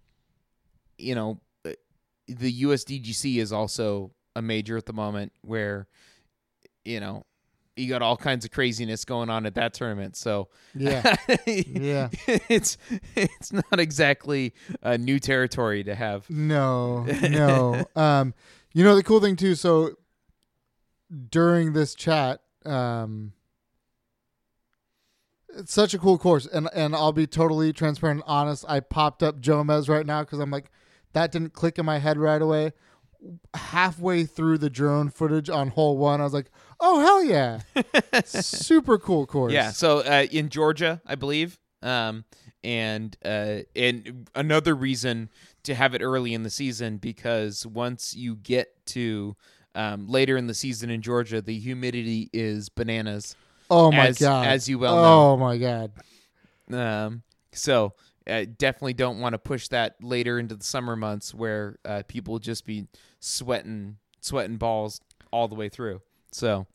USDGC is also a major at the moment where, you got all kinds of craziness going on at that tournament. So yeah, it's not exactly a new territory to have. No. The cool thing too. So during this chat, it's such a cool course, and I'll be totally transparent and honest. I popped up Jomez right now because I'm like, that didn't click in my head right away. Halfway through the drone footage on hole 1, I was like, oh, hell yeah. Super cool course. Yeah. So in Georgia, I believe. And another reason to have it early in the season, because once you get to later in the season in Georgia, the humidity is bananas. Oh, my God. As you well know. Oh, my God. So definitely don't want to push that later into the summer months where people will just be sweating balls all the way through. So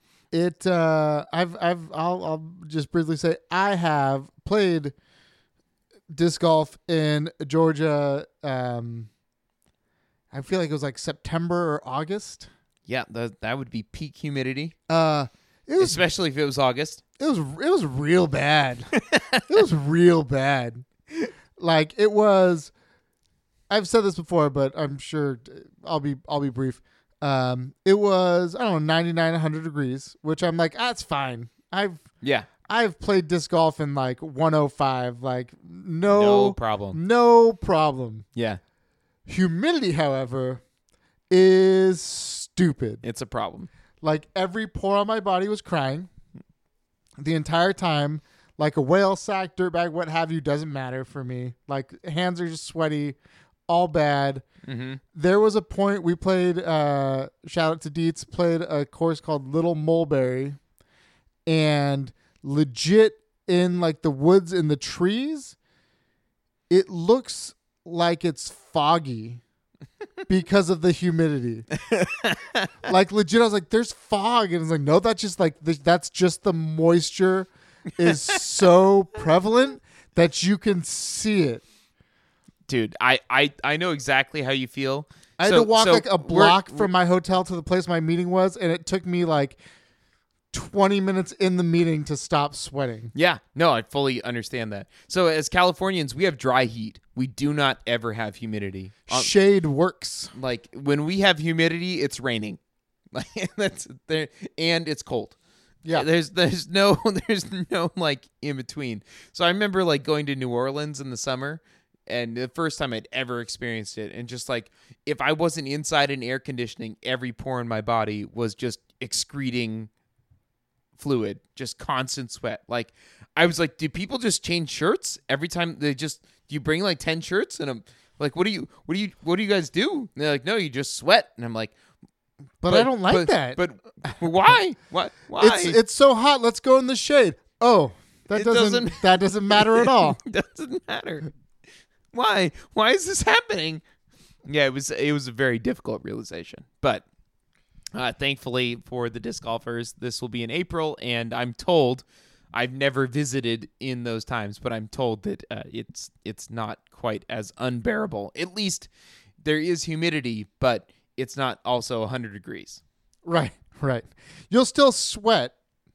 I'll just briefly say I have played disc golf in Georgia. I feel like it was like September or August. Yeah, that would be peak humidity. Especially if it was August. It was real bad. It was real bad. Like it was. I've said this before, but I'm sure I'll be brief. It was, I don't know, 99, 100 degrees, which I'm like, that's fine. I've played disc golf in like 105, like no problem. Yeah. Humidity, however, is stupid. It's a problem. Like every pore on my body was crying the entire time. Like a whale, sack, dirtbag, what have you, doesn't matter for me. Like hands are just sweaty, all bad. Mm-hmm. There was a point we played, shout out to Dietz, played a course called Little Mulberry, and legit in like the woods in the trees, it looks like it's foggy because of the humidity. Like legit, I was like, there's fog. And it's like, no, that's just like, that's just the moisture is so prevalent that you can see it. dude, I know exactly how you feel. I had to walk like a block from my hotel to the place my meeting was, and it took me like 20 minutes in the meeting to stop sweating. Yeah, no, I fully understand that. So as Californians, we have dry heat. We do not ever have humidity. Shade works. Like when we have humidity, it's raining. Like that's there, and it's cold. Yeah, there's no like in between. So I remember like going to New Orleans in the summer, and the first time I'd ever experienced it, and just like if I wasn't inside in air conditioning, every pore in my body was just excreting fluid, just constant sweat. Like I was like, do people just change shirts every time? Do you bring like 10 shirts? And I'm like, what do you guys do? And they're like, no, you just sweat. And I'm like, but I don't like that. But why? Why? It's so hot. Let's go in the shade. Oh, that doesn't matter at all. It doesn't matter. Why? Why is this happening? Yeah, it was a very difficult realization, but thankfully for the disc golfers, this will be in April, and I'm told, I've never visited in those times, but I'm told that it's not quite as unbearable. At least there is humidity, but it's not also 100 degrees. Right. You'll still sweat,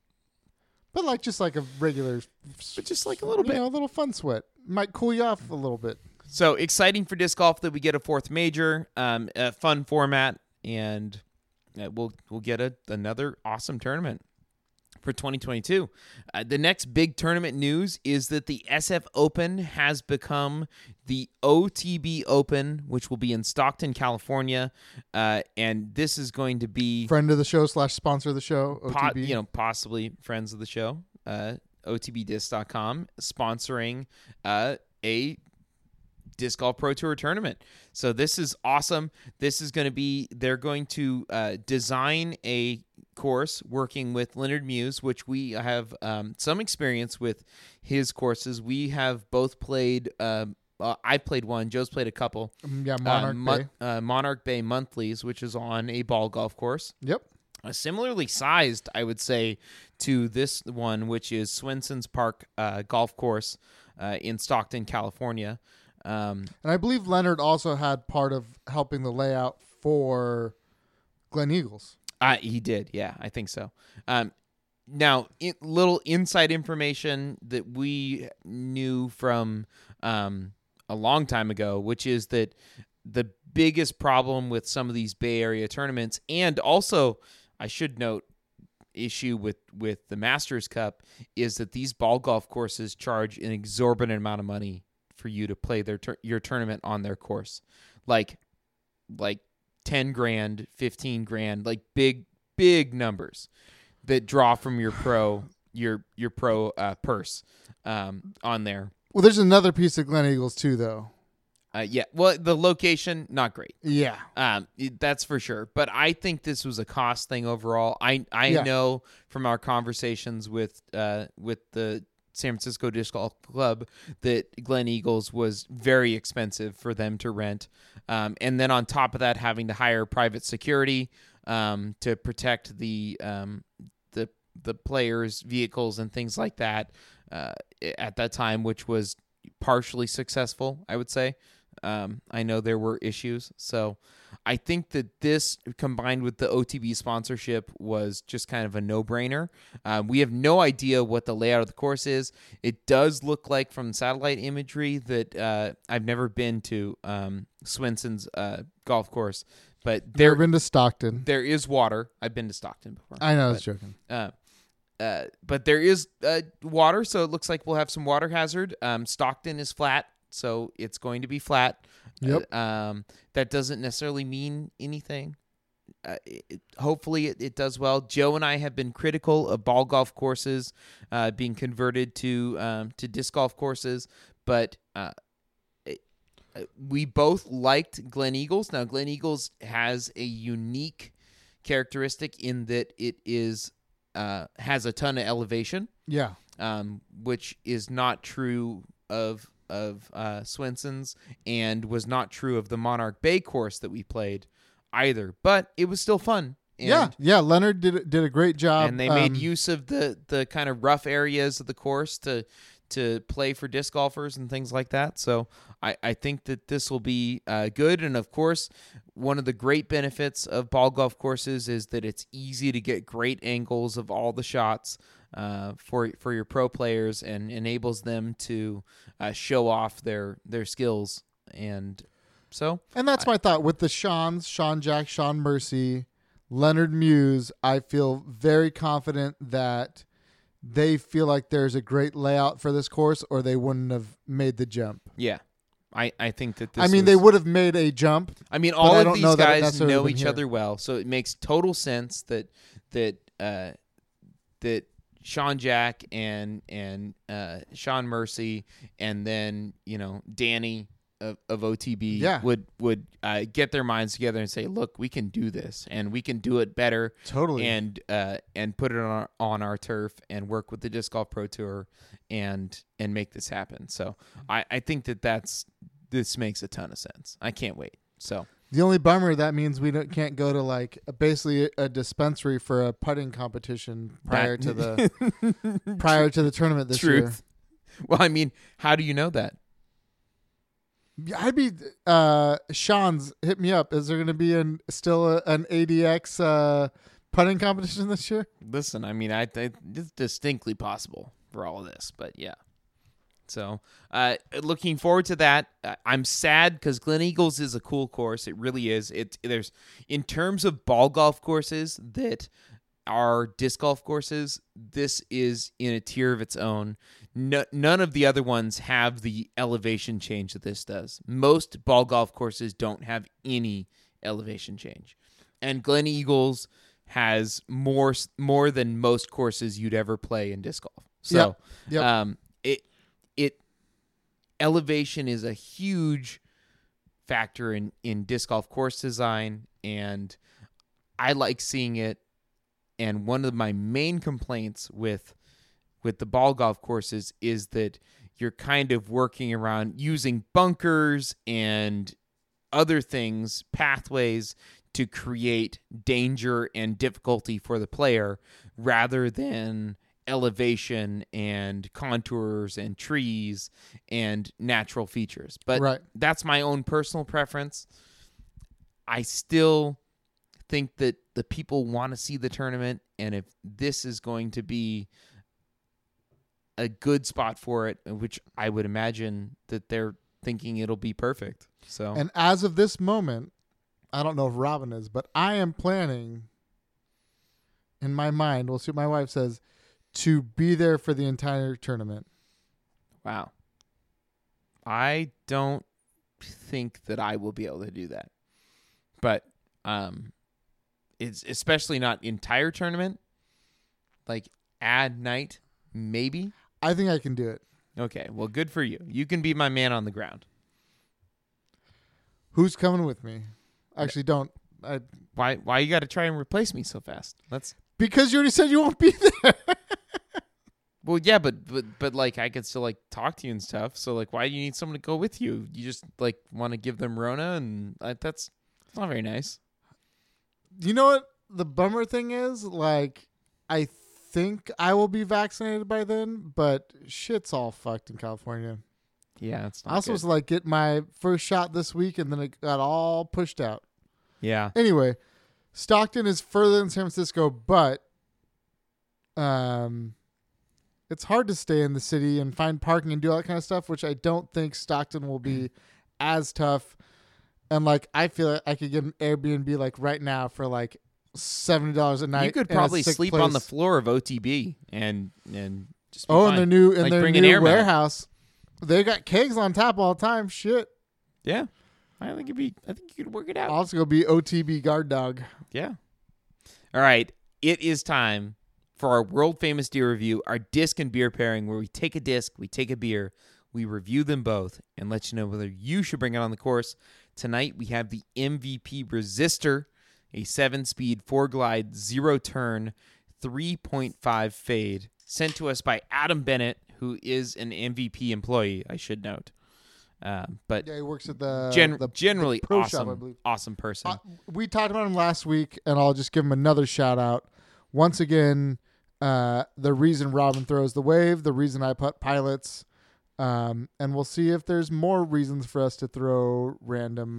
but just like a regular, but just like a little bit, a little fun sweat might cool you off a little bit. So exciting for disc golf that we get a fourth major, a fun format, and we'll get another awesome tournament for 2022. The next big tournament news is that the SF Open has become the OTB Open, which will be in Stockton, California, and this is going to be friend of the show / sponsor of the show. OTB, possibly friends of the show. OTBDisc.com sponsoring a Disc Golf Pro Tour tournament. So this is awesome. This is going to be, they're going to design a course working with Leonard Muse, which we have some experience with his courses. We have both played, I played one, Joe's played a couple. Yeah, Monarch Bay. Monarch Bay Monthlies, which is on a ball golf course. Yep. Similarly sized, I would say, to this one, which is Swenson's Park Golf Course in Stockton, California. And I believe Leonard also had part of helping the layout for Glen Eagles. He did, yeah, I think so. Now, little inside information that we knew from a long time ago, which is that the biggest problem with some of these Bay Area tournaments, and also, I should note, issue with the Masters Cup, is that these ball golf courses charge an exorbitant amount of money for you to play your tournament on their course, like 10 grand, 15 grand, like big numbers that draw from your pro purse on there. Well, there's another piece of Glen Eagles too, though. Yeah. Well, the location, not great. Yeah. That's for sure. But I think this was a cost thing overall. I know from our conversations with the San Francisco Disc Golf Club that Glen Eagles was very expensive for them to rent. And then on top of that, having to hire private security to protect the players' vehicles and things like that at that time, which was partially successful, I would say. I know there were issues. So I think that this, combined with the OTB sponsorship, was just kind of a no-brainer. We have no idea what the layout of the course is. It does look like, from satellite imagery, that I've never been to Swenson's golf course. But never been to Stockton. There is water. I've been to Stockton before. I know, I was joking. But there is water, so it looks like we'll have some water hazard. Stockton is flat, so it's going to be flat. Yep. That doesn't necessarily mean anything. Hopefully it does well. Joe and I have been critical of ball golf courses being converted to disc golf courses, but we both liked Glen Eagles. Now, Glen Eagles has a unique characteristic in that it is has a ton of elevation. Yeah. Which is not true of Swenson's, and was not true of the Monarch Bay course that we played either. But it was still fun. And, yeah. Leonard did a great job, and they made use of the kind of rough areas of the course to play for disc golfers and things like that. So I think that this will be good. And of course, one of the great benefits of ball golf courses is that it's easy to get great angles of all the shots for your pro players, and enables them to show off their skills. And that's my thought with the Sean Jack, Sean Mercy, Leonard Muse. I feel very confident that they feel like there's a great layout for this course, or they wouldn't have made the jump. Yeah. I think that this they would have made a jump. I mean, all of these guys know been each here. other well, so it makes total sense that Sean Jack and Sean Mercy, and then Danny of OTB would get their minds together and say, look, we can do this, and we can do it better, totally, and put it on our turf, and work with the Disc Golf Pro Tour and make this happen. So I think this makes a ton of sense. I can't wait. So the only bummer, that means we can't go to like basically a dispensary for a putting competition prior to the tournament this year. Well, I mean, how do you know that? I'd be Sean's hit me up. Is there going to be still an ADX putting competition this year? Listen, I mean, it's distinctly possible for all of this, but yeah. So, looking forward to that. I'm sad because Glen Eagles is a cool course. It really is. There's in terms of ball golf courses that are disc golf courses, this is in a tier of its own. None of the other ones have the elevation change that this does. Most ball golf courses don't have any elevation change, and Glen Eagles has more than most courses you'd ever play in disc golf. So, Yep. Elevation is a huge factor in disc golf course design, and I like seeing it. And one of my main complaints with the ball golf courses is that you're kind of working around using bunkers and other things, pathways, to create danger and difficulty for the player, rather than elevation and contours and trees and natural features. But That's my own personal preference. I still think that the people want to see the tournament, and if this is going to be a good spot for it, which I would imagine that they're thinking it'll be perfect. So, and as of this moment, I don't know if Robin is, but I am planning in my mind, we'll see what my wife says, to be there for the entire tournament. Wow. I don't think that I will be able to do that. But it's especially not entire tournament. Like ad night, maybe. I think I can do it. Okay, well, good for you. You can be my man on the ground. Who's coming with me? Actually, don't. Why you got to try and replace me so fast? Because you already said you won't be there. Well, yeah, but like I could still like talk to you and stuff. So like, why do you need someone to go with you? You just like want to give them Rona, and that's not very nice. You know what the bummer thing is? Like, I think I will be vaccinated by then, but shit's all fucked in California. Yeah, it's not. I was supposed to like get my first shot this week, and then it got all pushed out. Yeah. Anyway, Stockton is further than San Francisco, but it's hard to stay in the city and find parking and do all that kind of stuff, which I don't think Stockton will be as tough. And like, I feel like I could get an Airbnb like right now for like $70 a night. You could probably sleep on the floor of OTB and just be fine. And their new warehouse, they got kegs on tap all the time. Shit. Yeah, I think you could work it out. I'll also go be OTB guard dog. Yeah. All right, it is time for our world famous beer review, our disc and beer pairing, where we take a disc, we take a beer, we review them both, and let you know whether you should bring it on the course. Tonight we have the MVP Resistor, a 7-speed 4-glide 0-turn 3.5 fade, sent to us by Adam Bennett, who is an MVP employee, I should note. But yeah, he works at the generally pro awesome, shop, I believe. Awesome person. We talked about him last week, and I'll just give him another shout out. Once again, the reason Robin throws the wave, the reason I put pilots, And we'll see if there's more reasons for us to throw random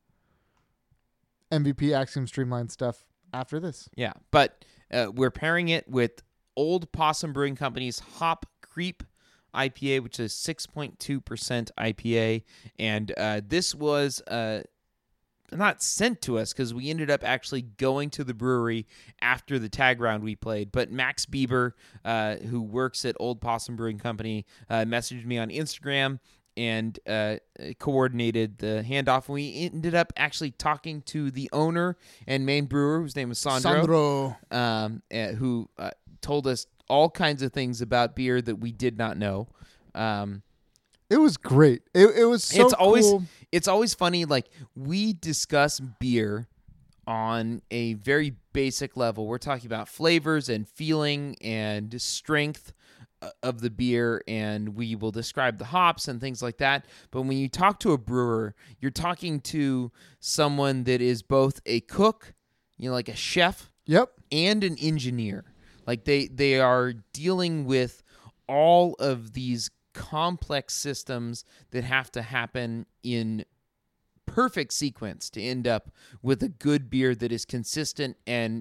MVP Axiom Streamline stuff after this. Yeah, but we're pairing it with Old Possum Brewing Company's Hop Creep IPA, which is 6.2% IPA. And this was not sent to us because we ended up actually going to the brewery after the tag round we played. But Max Bieber, who works at Old Possum Brewing Company, messaged me on Instagram and coordinated the handoff. And we ended up actually talking to the owner and main brewer, whose name was Sandro. Who told us all kinds of things about beer that we did not know. It was great. It was so cool. It's always funny. Like, we discuss beer on a very basic level. We're talking about flavors and feeling and strength of the beer, and we will describe the hops and things like that. But when you talk to a brewer, you're talking to someone that is both a cook, like a chef, yep, and an engineer. Like, they are dealing with all of these complex systems that have to happen in perfect sequence to end up with a good beer that is consistent and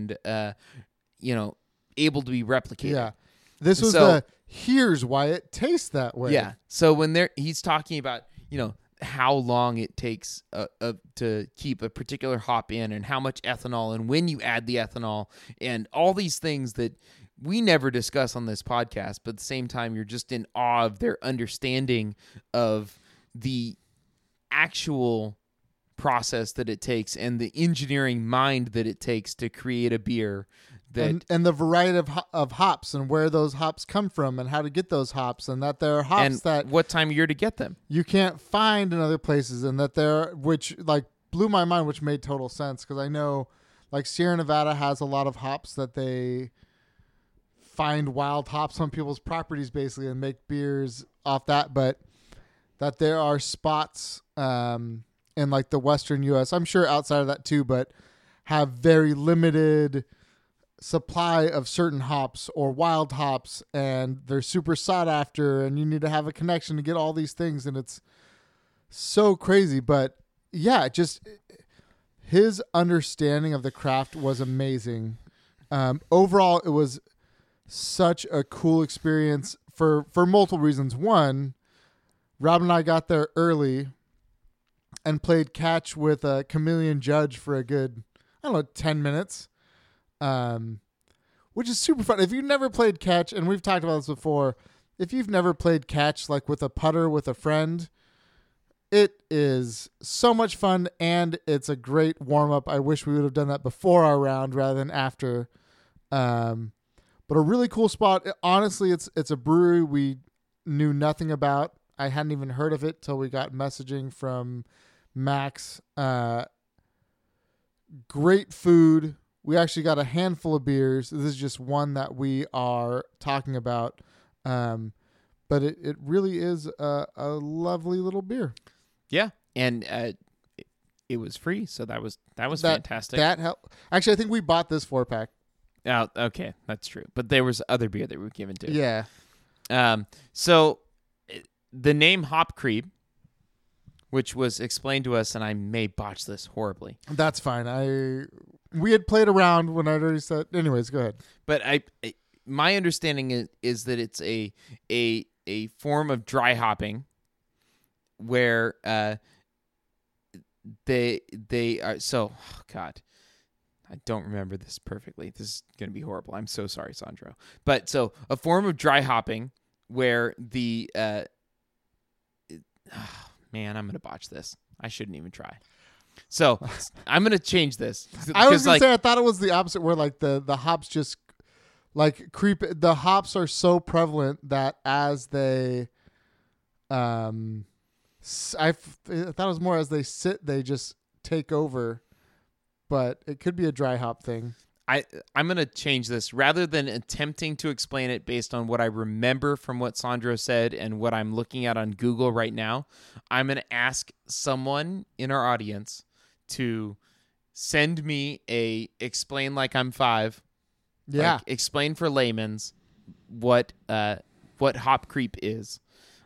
able to be replicated. Yeah. This was here's why it tastes that way. Yeah. So when he's talking about, how long it takes to keep a particular hop in and how much ethanol and when you add the ethanol and all these things that we never discuss on this podcast, but at the same time, you're just in awe of their understanding of the actual process that it takes and the engineering mind that it takes to create a beer. And the variety of hops and where those hops come from and how to get those hops, and that there are hops and that what time of year to get them you can't find in other places, and that which like blew my mind, which made total sense because I know like Sierra Nevada has a lot of hops that they find wild hops on people's properties basically and make beers off that, but that there are spots in like the Western US, I'm sure outside of that too, but have very limited supply of certain hops or wild hops, and they're super sought after, and you need to have a connection to get all these things, and it's so crazy. But yeah, just his understanding of the craft was amazing. Overall, it was such a cool experience for multiple reasons. One, Rob and I got there early and played catch with a chameleon judge for a good, 10 minutes. Which is super fun. If you've never played catch, and we've talked about this before, if you've never played catch like with a putter with a friend, it is so much fun, and it's a great warm-up. I wish we would have done that before our round rather than after. But a really cool spot. Honestly, it's a brewery we knew nothing about. I hadn't even heard of it till we got messaging from Max. Great food. We actually got a handful of beers. This is just one that we are talking about. But it really is a lovely little beer. Yeah. And it was free, so that was fantastic. That helped. Actually, I think we bought this 4-pack. Oh, okay. That's true. But there was other beer that we were given to. Yeah. So the name Hop Creep, which was explained to us, and I may botch this horribly. That's fine. We had played around when I'd already said. Anyways, go ahead. But my understanding is that it's a form of dry hopping, where they are. So, oh God, I don't remember this perfectly. This is going to be horrible. I'm so sorry, Sandro. But so a form of dry hopping where the man, I'm going to botch this. I shouldn't even try. So I'm going to change this. I was going to say, I thought it was the opposite, where like the hops just like creep. The hops are so prevalent that as they, I thought it was more as they sit, they just take over. But it could be a dry hop thing. I'm going to change this. Rather than attempting to explain it based on what I remember from what Sandro said and what I'm looking at on Google right now, I'm going to ask someone in our audience to send me a explain like I'm 5. Yeah. Like, explain for layman's what hop creep is.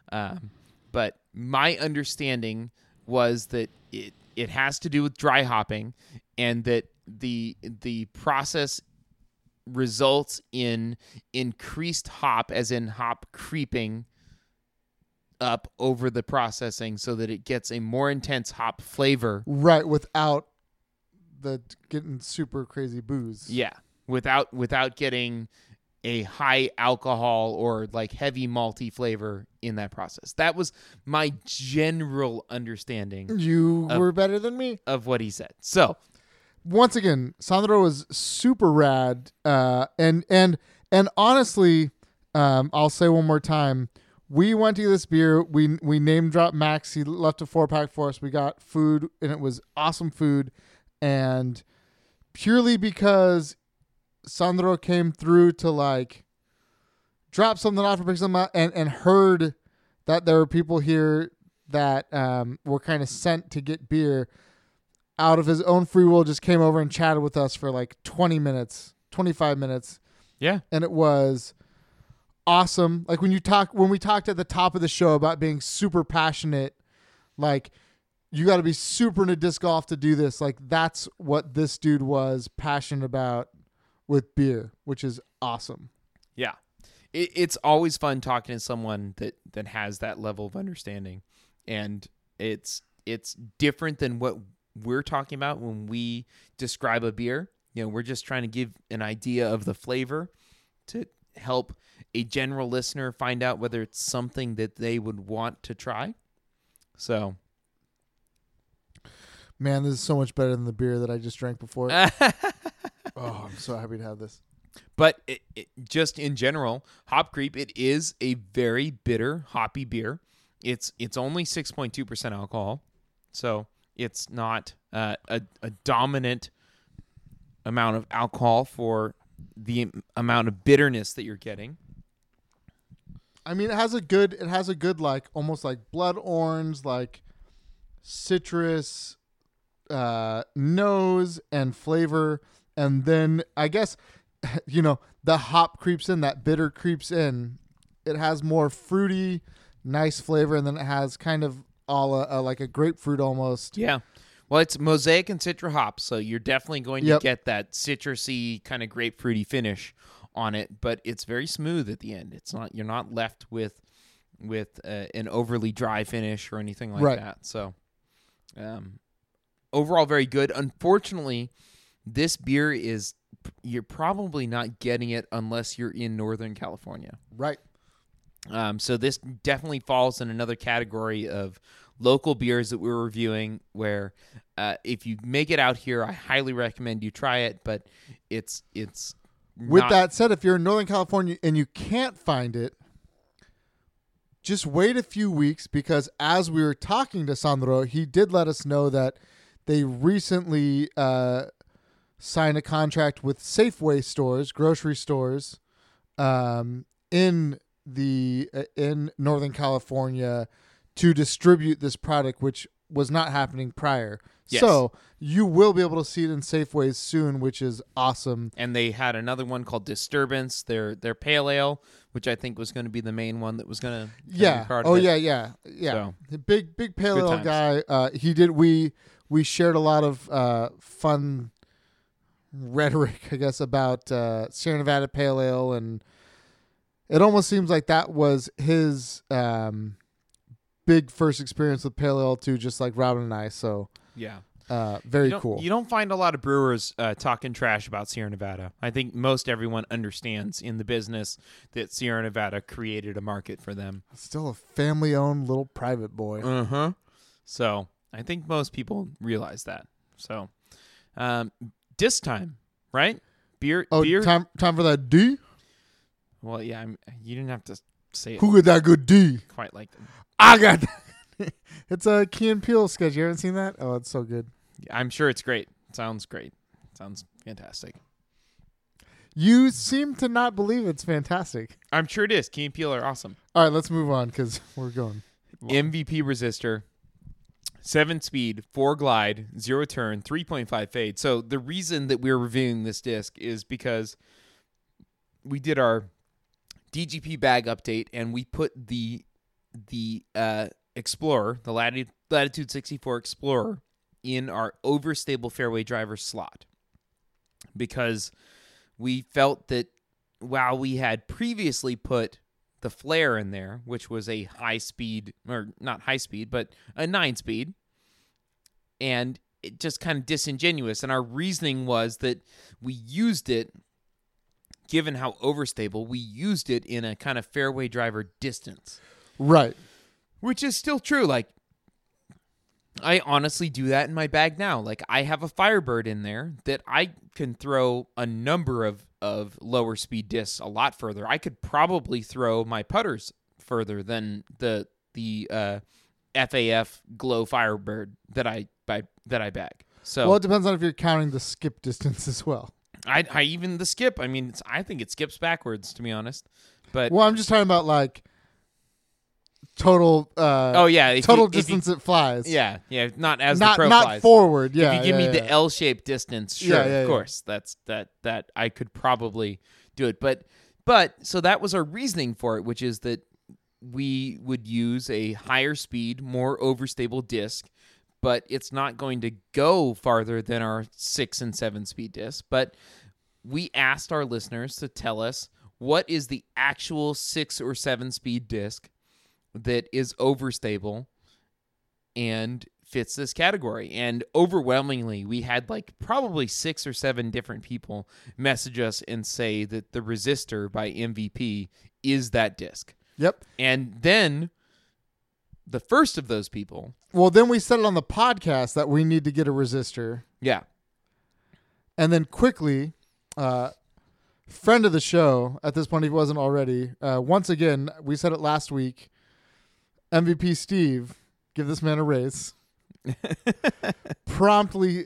But my understanding was that it has to do with dry hopping, and that the process results in increased hop, as in hop creeping up over the processing, so that it gets a more intense hop flavor. Right, without the getting super crazy booze. Yeah, without getting a high alcohol or like heavy malty flavor in that process. That was my general understanding You were better than me. of what he said. So, Once again, Sandro was super rad. And honestly, I'll say one more time, we went to get this beer. We name dropped Max. He left a 4-pack for us. We got food, and it was awesome food. And purely because Sandro came through to like drop something off or pick something up, and heard that there were people here that were kind of sent to get beer, out of his own free will just came over and chatted with us for like 20 minutes, 25 minutes. yeah. And it was awesome. Like when we talked at the top of the show about being super passionate, like you got to be super into disc golf to do this. Like that's what this dude was passionate about with beer, which is awesome. Yeah. It's always fun talking to someone that has that level of understanding. And it's different than what we're talking about when we describe a beer. You know, we're just trying to give an idea of the flavor to help a general listener find out whether it's something that they would want to try. So, man, this is so much better than the beer that I just drank before. Oh, I'm so happy to have this. But just in general, Hop Creep, it is a very bitter, hoppy beer. It's only 6.2% alcohol, so it's not a dominant amount of alcohol for the amount of bitterness that you're getting. I mean, it has a good like almost like blood orange, like citrus nose and flavor, and then I guess the hop creeps in, that bitter creeps in. It has more fruity, nice flavor, and then it has kind of like a grapefruit almost. Yeah. Well, it's Mosaic and Citra hops, so you're definitely going to get that citrusy kind of grapefruity finish on it, but it's very smooth at the end. It's not, you're not left with an overly dry finish or anything like that. So, overall, very good. Unfortunately, this beer you're probably not getting it unless you're in Northern California. Right. So this definitely falls in another category of local beers that we're reviewing, where if you make it out here, I highly recommend you try it, but it's with that said, if you're in Northern California and you can't find it, just wait a few weeks, because as we were talking to Sandro, he did let us know that they recently signed a contract with Safeway stores, grocery stores, in Northern California to distribute this product, which was not happening prior. Yes. So you will be able to see it in Safeways soon, which is awesome. And they had another one called Disturbance, their pale ale, which I think was going to be the main one that was going to be part of it. Yeah. So, the big pale ale times. guy. We shared a lot of fun rhetoric, I guess, about Sierra Nevada pale ale, and it almost seems like that was his big first experience with pale ale too, just like Robin and I. So yeah, very cool. You don't find a lot of brewers talking trash about Sierra Nevada. I think most everyone understands in the business that Sierra Nevada created a market for them. Still a family-owned little private boy. So I think most people realize that. So disc time, right? Beer. Time for that D. Well, yeah, you didn't have to say it Who got that good D? quite like I got that. It's a Key and Peele sketch. You haven't seen that? Oh, it's so good. I'm sure it's great. Sounds great. Sounds fantastic. You seem to not believe it's fantastic. I'm sure it is. Key and Peele are awesome. All right, let's move on because we're going. MVP resistor, 7-speed, 4 glide, 0 turn, 3.5 fade. So the reason that we're reviewing this disc is because we did our DGP bag update and we put the the Explorer, the Latitude 64 Explorer, in our overstable fairway driver slot, because we felt that while we had previously put the Flare in there, which was a high speed, or not high speed, but a 9-speed, and it just kind of disingenuous. And our reasoning was that we used it, given how overstable, we used it in a kind of fairway driver distance. Right. Which is still true. Like, I honestly do that in my bag now. Like, I have a Firebird in there that I can throw a number of lower speed discs a lot further. I could probably throw my putters further than the FAF Glow Firebird that I bag. So, Well, it depends on if you're counting the skip distance as well. I even the skip. I mean, I think it skips backwards, to be honest. But Well, I'm just talking about like total. if total you- distance it flies. Yeah, not as Not the pro not flies. forward. Yeah. If you give yeah, me the yeah. L-shaped distance, sure, Yeah, yeah, of yeah. course, that I could probably do it. But so that was our reasoning for it, which is that we would use a higher speed, more overstable disc, but it's not going to go farther than our 6 and 7 speed disc. But we asked our listeners to tell us what is the actual 6 or 7 speed disc that is overstable and fits this category. And overwhelmingly, we had like probably 6 or 7 different people message us and say that the Resistor by MVP is that disc. Yep. And then the first of those people, Well, then we said it on the podcast that we need to get a resistor, yeah, and then quickly, friend of the show at this point, if he wasn't already, once again, we said it last week. MVP Steve, give this man a raise. Promptly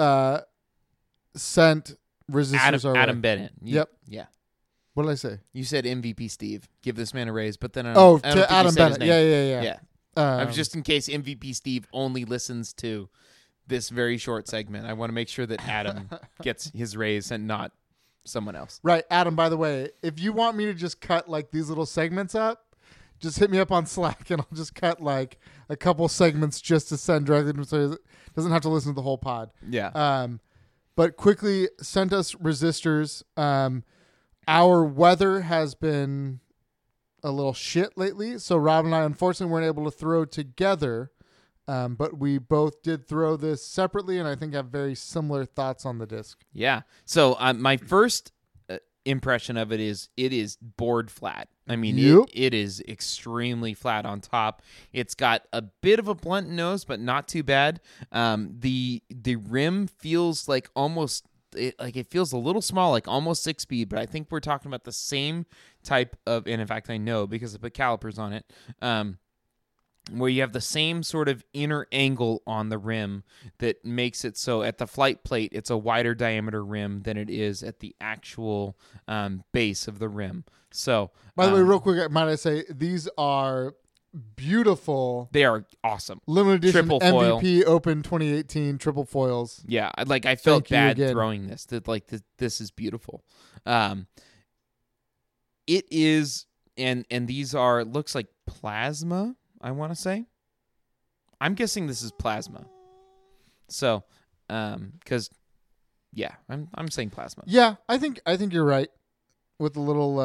sent resistors our way. Adam Bennett. Yep. Yeah. What did I say? You said MVP Steve, give this man a raise, but then I Oh, don't think to you Adam said his Bennett. name. Yeah. I was just in case MVP Steve only listens to this very short segment. I want to make sure that Adam gets his raise and not someone else. Right, Adam, by the way, if you want me to just cut like these little segments up, just hit me up on Slack and I'll just cut like a couple segments just to send directly to him so he doesn't have to listen to the whole pod. Yeah. But quickly sent us resistors. Our weather has been a little shit lately, so Rob and I unfortunately weren't able to throw together, but we both did throw this separately, and I think have very similar thoughts on the disc. Yeah. So my first impression of it is board flat. I mean, Yep. it is extremely flat on top. It's got a bit of a blunt nose, but not too bad. The rim feels like almost it feels a little small, like almost 6-speed, but I think we're talking about the same type of, and in fact I know because I put calipers on it, where you have the same sort of inner angle on the rim that makes it so at the flight plate it's a wider diameter rim than it is at the actual base of the rim. So By the way, real quick, might I say, these are beautiful they are awesome. limited edition Triple foil. MVP Open 2018 triple foils. Yeah, I felt Thank you bad again. throwing this. This is beautiful. It is, and these are, looks like plasma, I want to say. I'm guessing this is plasma. So, because yeah, I'm saying plasma. Yeah, I think you're right with the little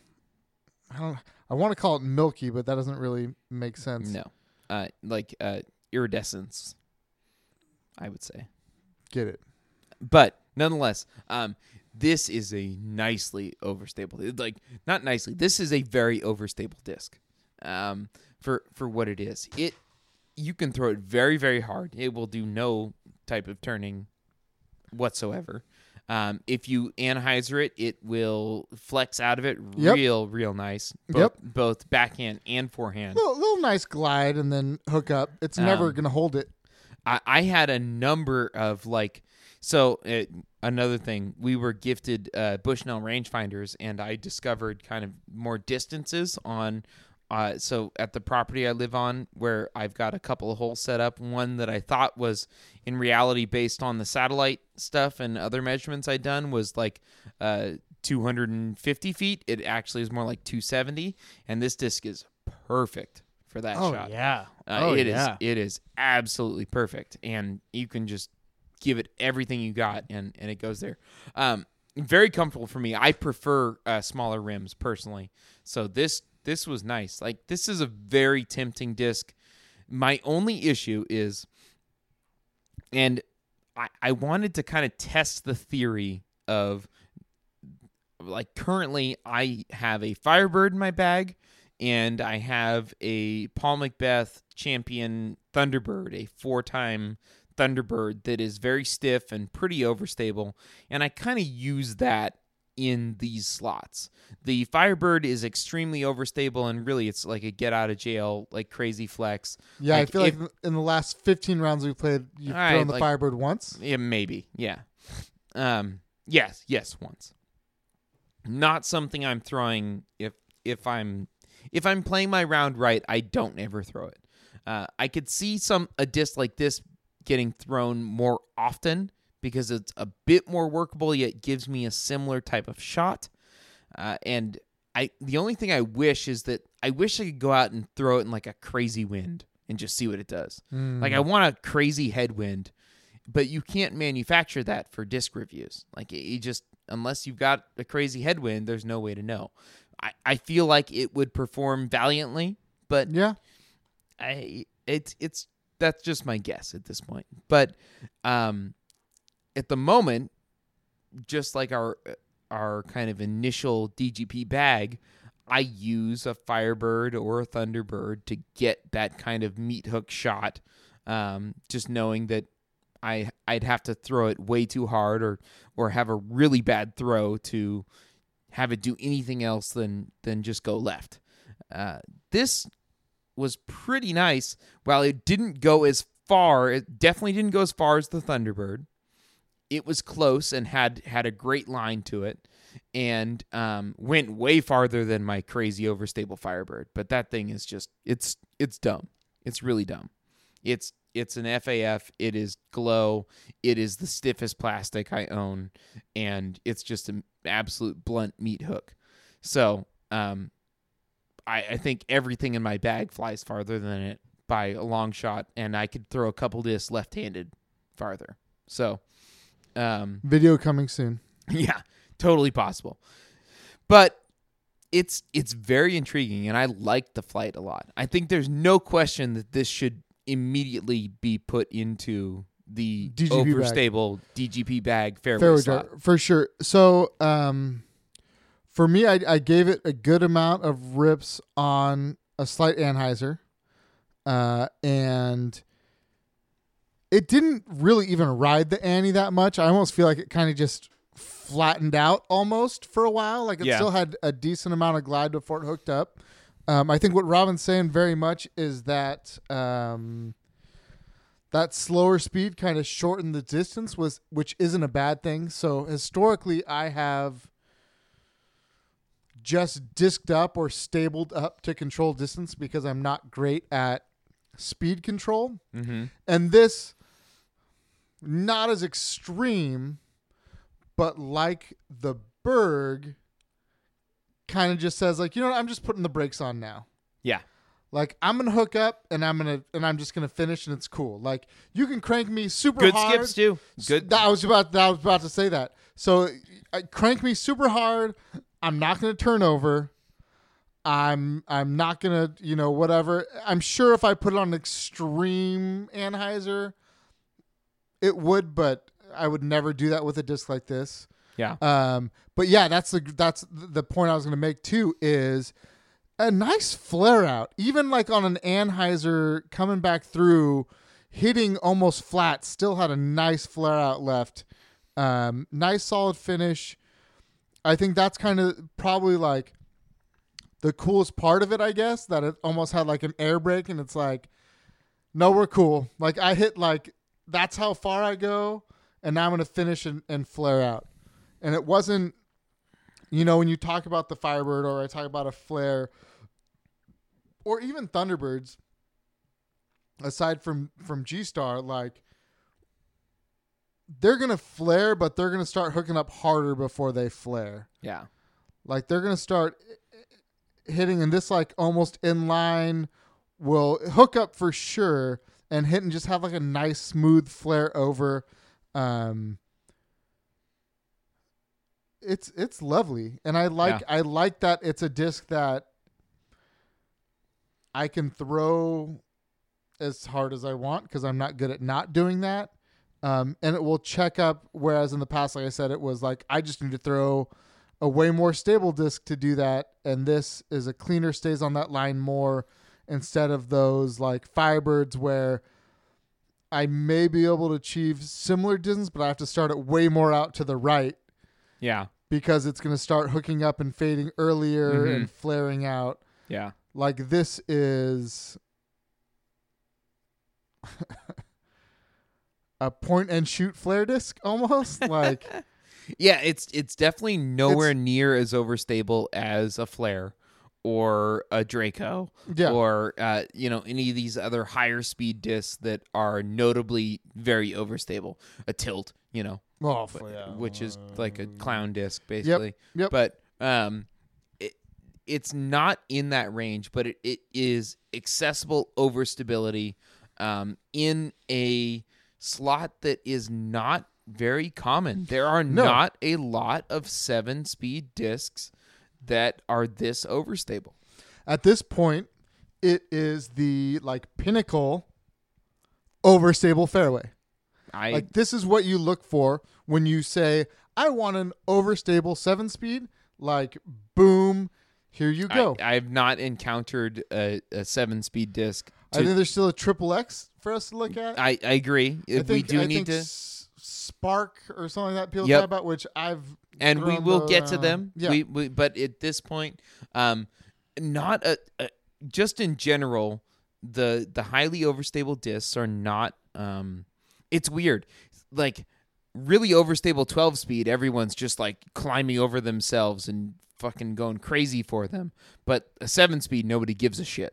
I want to call it milky, but that doesn't really make sense. No, like iridescence, I would say. Get it. But nonetheless, this is a nicely overstable. Like, not nicely. This is a very overstable disc. For what it is, you can throw it very, very hard. It will do no type of turning whatsoever. If you anhyzer it, it will flex out of it Yep. real nice. Yep. Both backhand and forehand. Little nice glide and then hook up. It's never gonna hold it. I had a number of another thing, we were gifted Bushnell rangefinders, and I discovered kind of more distances on. So at the property I live on, where I've got a couple of holes set up, one that I thought was in reality based on the satellite stuff and other measurements I'd done was like 250 feet. It actually is more like 270, and this disc is perfect for that Oh shot. yeah. It is absolutely perfect, and you can just give it everything you got, and it goes there. Very comfortable for me. I prefer smaller rims personally, so this was nice. Like, this is a very tempting disc. My only issue is, and I wanted to kind of test the theory of, like, currently I have a Firebird in my bag, and I have a Paul Macbeth Champion Thunderbird, a 4-time Thunderbird that is very stiff and pretty overstable, and I kind of use that in these slots. The Firebird is extremely overstable, and really it's like a get out of jail, like, crazy flex. Yeah, like, I feel like in the last 15 rounds we played, you've thrown the Firebird once. Yeah, maybe. Yeah. Yes, once. Not something I'm throwing if I'm playing my round right. I don't ever throw it. I could see a disc like this getting thrown more often because it's a bit more workable, yet gives me a similar type of shot. And the only thing I wish is that I wish I could go out and throw it in like a crazy wind and just see what it does. Like, I want a crazy headwind, but you can't manufacture that for disc reviews. Like, you just, unless you've got a crazy headwind, there's no way to know. I feel like it would perform valiantly, but Yeah. that's just my guess at this point. But at the moment, just like our kind of initial DGP bag, I use a Firebird or a Thunderbird to get that kind of meat hook shot, just knowing that I'd have to throw it way too hard or have a really bad throw to have it do anything else than just go left. This was pretty nice. While it didn't go as far, it definitely didn't go as far as the Thunderbird. It was close and had a great line to it, and went way farther than my crazy overstable Firebird. But that thing is just, it's dumb. It's really dumb. It's an FAF. It is glow. It is the stiffest plastic I own, and it's just an absolute blunt meat hook. So I think everything in my bag flies farther than it by a long shot, and I could throw a couple discs left-handed farther. So Video coming soon. yeah, totally possible. But it's very intriguing, and I like the flight a lot. I think there's no question that this should immediately be put into the DGP overstable DGP bag fairway slot. For sure. So for me, I gave it a good amount of rips on a slight Anheuser, and it didn't really even ride the Annie that much. I almost feel like it kind of just flattened out almost for a while. Like, it still had a decent amount of glide before it hooked up. I think what Robin's saying very much is that that slower speed kind of shortened the distance, which isn't a bad thing. So historically, I have just disked up or stabled up to control distance because I'm not great at speed control. Mm-hmm. And this, not as extreme, but like the Berg, kind of just says, like, you know what, I'm just putting the brakes on now. Yeah. Like, I'm gonna hook up and I'm just gonna finish, and it's cool. Like, you can crank me super Good hard. skips too. Good. I was about to say that. So crank me super hard. I'm not gonna turn over. I'm not gonna, whatever. I'm sure if I put it on an extreme Anheuser, it would, but I would never do that with a disc like this. Yeah. But yeah, that's the point I was going to make too, is a nice flare out, even like on an Anheuser coming back through, hitting almost flat, still had a nice flare out left. Nice solid finish. I think that's kind of probably like the coolest part of it, I guess, that it almost had like an air brake, and it's like, no, we're cool. Like, I hit, like, that's how far I go, and now I'm going to finish and flare out. And it wasn't, when you talk about the Firebird, or I talk about a flare, or even Thunderbirds, aside from G-Star, like, they're going to flare, but they're going to start hooking up harder before they flare. Yeah. Like, they're going to start hitting in this, like, almost inline will hook up for sure and hit and just have like a nice smooth flare over. It's lovely, and I like that it's a disc that I can throw as hard as I want because I'm not good at not doing that. And it will check up. Whereas in the past, like I said, it was like I just need to throw a way more stable disc to do that, and this is a cleaner, stays on that line more instead of those like Firebirds where I may be able to achieve similar distance, but I have to start it way more out to the right. Yeah. Because it's going to start hooking up and fading earlier and flaring out. Yeah. Like this is a point and shoot flare disc almost. Like yeah, it's definitely nowhere near as overstable as a flare or a Draco or any of these other higher speed discs that are notably very overstable. A Tilt, which is like a clown disc basically. Yep. But it's not in that range, but it is accessible overstability in a slot that is not very common. There are not a lot of 7-speed discs that are this overstable. At this point, it is the like pinnacle overstable fairway. Like this is what you look for when you say, I want an overstable 7-speed. Like, boom, here you go. I have not encountered a 7-speed disc. I think there's still a triple X for us to look at. I agree. I think Spark or something like that people talk about, which I've and we will get to them. Yeah. But at this point, not just in general, the highly overstable discs are not. It's weird, like really overstable 12-speed. Everyone's just like climbing over themselves and fucking going crazy for them. But a 7-speed, nobody gives a shit.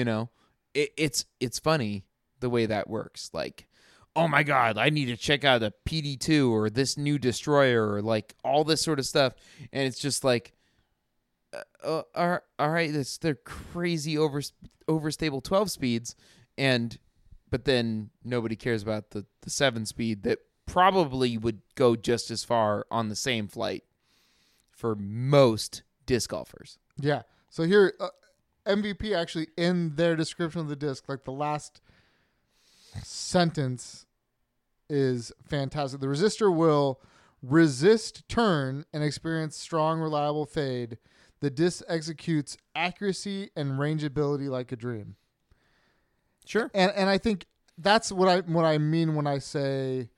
It's funny the way that works. Like, oh my God, I need to check out a PD2 or this new destroyer or like all this sort of stuff. And it's just like, all right, they're crazy overstable 12 speeds. But then nobody cares about the 7-speed that probably would go just as far on the same flight for most disc golfers. Yeah. So here, MVP actually in their description of the disc, like the last sentence is fantastic. The resistor will resist turn and experience strong, reliable fade. The disc executes accuracy and rangeability like a dream. Sure. And I think that's what I mean when I say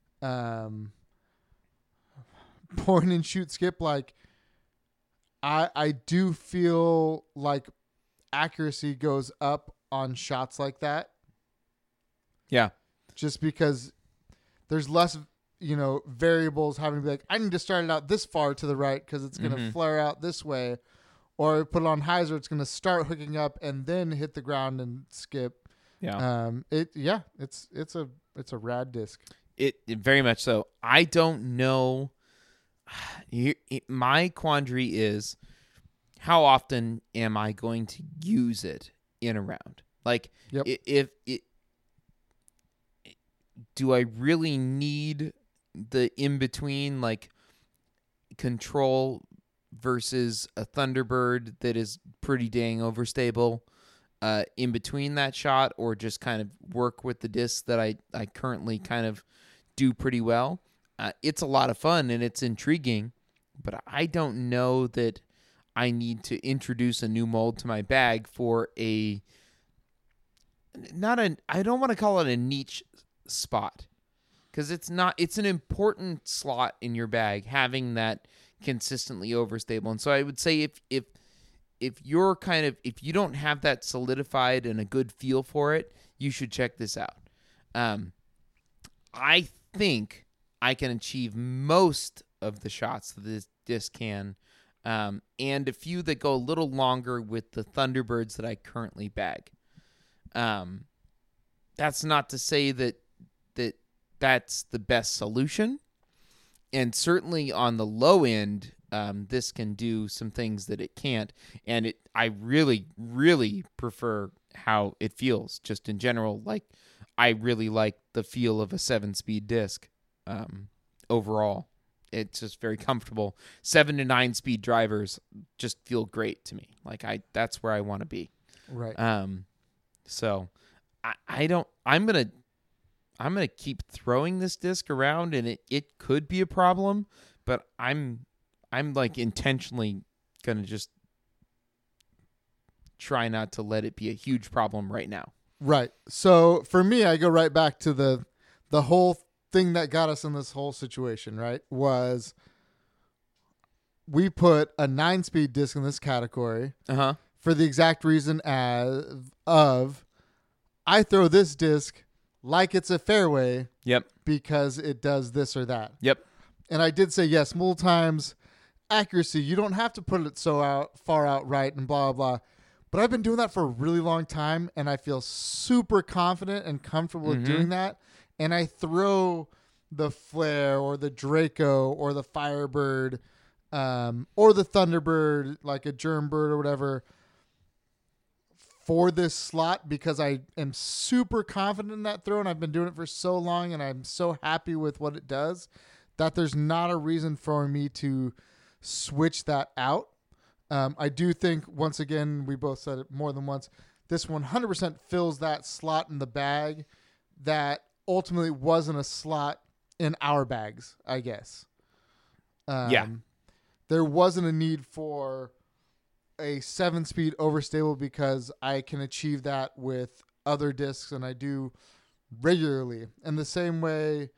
point and shoot skip. Like I do feel like accuracy goes up on shots like that. Yeah. Just because there's less, variables having to be like, I need to start it out this far to the right because it's going to flare out this way. Or put it on hyzer, it's going to start hooking up and then hit the ground and skip. Yeah. It's a rad disc. It very much so. I don't know. My quandary is how often am I going to use it in a round? Like, do I really need the in between, like control versus a Thunderbird that is pretty dang overstable? In between that shot, or just kind of work with the discs that I currently kind of do pretty well. It's a lot of fun and it's intriguing, but I don't know that I need to introduce a new mold to my bag for I don't want to call it a niche spot, because it's an important slot in your bag, having that consistently overstable. And so I would say if you're if you don't have that solidified and a good feel for it, you should check this out. I think I can achieve most of the shots that this disc can, and a few that go a little longer with the Thunderbirds that I currently bag. That's not to say that's the best solution. And certainly on the low end, this can do some things that it can't, and I really, really prefer how it feels just in general. Like, I really like the feel of a 7-speed disc overall. It's just very comfortable. 7 to 9 speed drivers just feel great to me. Like, that's where I want to be. Right. So I'm gonna keep throwing this disc around, and it could be a problem, but I'm like intentionally gonna just try not to let it be a huge problem right now. Right. So for me, I go right back to the whole thing that got us in this whole situation, right? Was we put a 9-speed disc in this category for the exact reason of I throw this disc like it's a fairway. Yep. Because it does this or that. Yep. And I did say yes multiple times. Accuracy, you don't have to put it so far out right and blah, blah, blah. But I've been doing that for a really long time, and I feel super confident and comfortable with doing that. And I throw the Flare or the Draco or the Firebird or the Thunderbird, like a Germbird or whatever, for this slot because I am super confident in that throw, and I've been doing it for so long, and I'm so happy with what it does that there's not a reason for me to switch that out. I do think, once again, we both said it more than once, this 100% fills that slot in the bag that ultimately wasn't a slot in our bags, I guess. There wasn't a need for a 7-speed overstable because I can achieve that with other discs, and I do regularly. And the same way,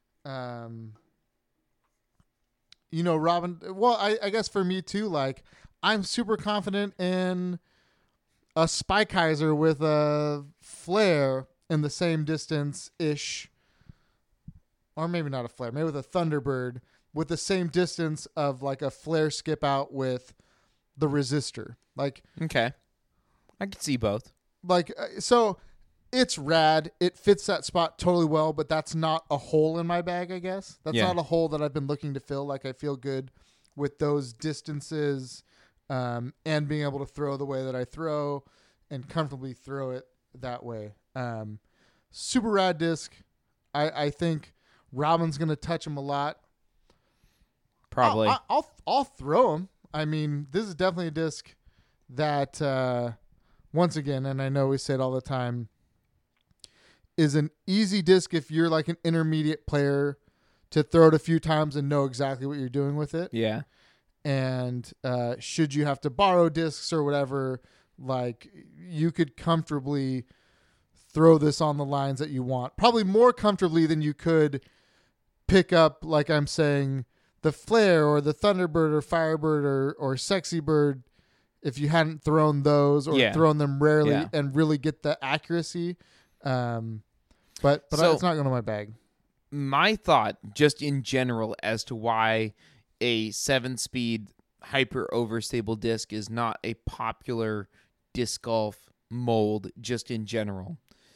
Robin, well, I guess for me too, like, I'm super confident in a Spikeiser with a Flare in the same distance-ish, or maybe not a Flare, maybe with a Thunderbird with the same distance of like a Flare skip out with the Resistor. Like, okay, I can see both. Like, so it's rad. It fits that spot totally well, but that's not a hole in my bag, I guess. That's not a hole that I've been looking to fill. Like, I feel good with those distances and being able to throw the way that I throw and comfortably throw it that way. Super rad disc. I think Robin's going to touch him a lot. Probably. I'll throw him. I mean, this is definitely a disc that, once again, and I know we say it all the time, is an easy disc if you're like an intermediate player to throw it a few times and know exactly what you're doing with it. Yeah. And should you have to borrow discs or whatever, like, you could comfortably throw this on the lines that you want. Probably more comfortably than you could pick up, like I'm saying, the Flare or the Thunderbird or Firebird or Sexy Bird if you hadn't thrown those or thrown them rarely and really get the accuracy. But so, it's not going to my bag. My thought, just in general, as to why a 7-speed hyper overstable disc is not a popular disc golf mold, just in general.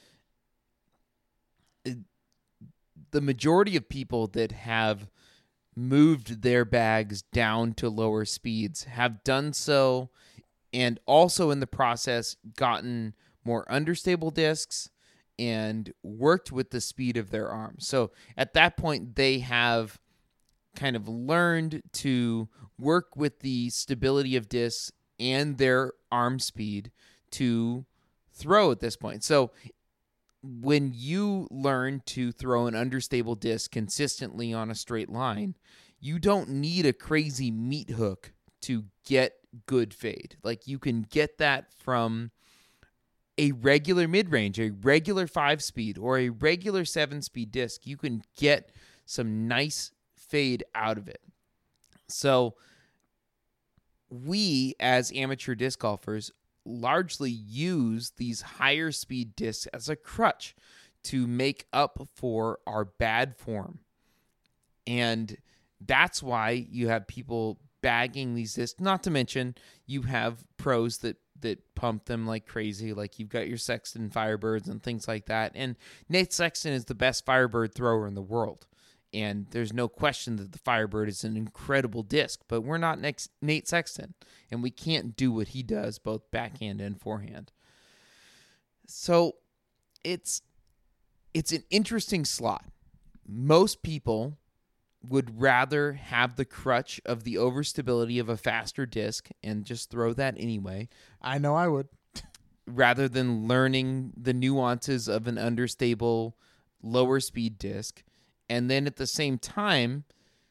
The majority of people that have moved their bags down to lower speeds have done so, and also in the process gotten more understable discs and worked with the speed of their arms. So at that point, they have kind of learned to work with the stability of discs and their arm speed to throw at this point. So when you learn to throw an understable disc consistently on a straight line, you don't need a crazy meat hook to get good fade. Like, you can get that from a regular mid-range, a regular 5-speed, or a regular 7-speed disc. You can get some nice fade out of it. So we, as amateur disc golfers, largely use these higher speed discs as a crutch to make up for our bad form. And that's why you have people bagging these discs. Not to mention, you have pros that pump them like crazy. Like, you've got your Sexton Firebirds and things like that. And Nate Sexton is the best Firebird thrower in the world. And there's no question that the Firebird is an incredible disc, but we're not Nate Sexton, and we can't do what he does, both backhand and forehand. So it's an interesting slot. Most people would rather have the crutch of the overstability of a faster disc and just throw that anyway. I know I would. Rather than learning the nuances of an understable, lower speed disc. And then at the same time,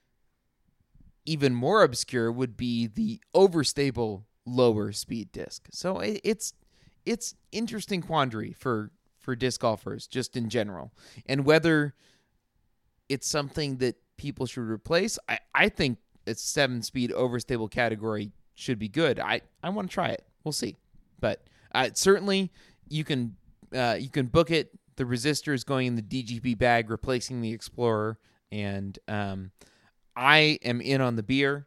even more obscure would be the overstable, lower speed disc. So it's interesting quandary for disc golfers just in general. And whether it's something that people should replace, I think a 7-speed overstable category should be good. I want to try it. We'll see. But certainly you can book it. The Resistor is going in the DGB bag, replacing the Explorer. And I am in on the beer.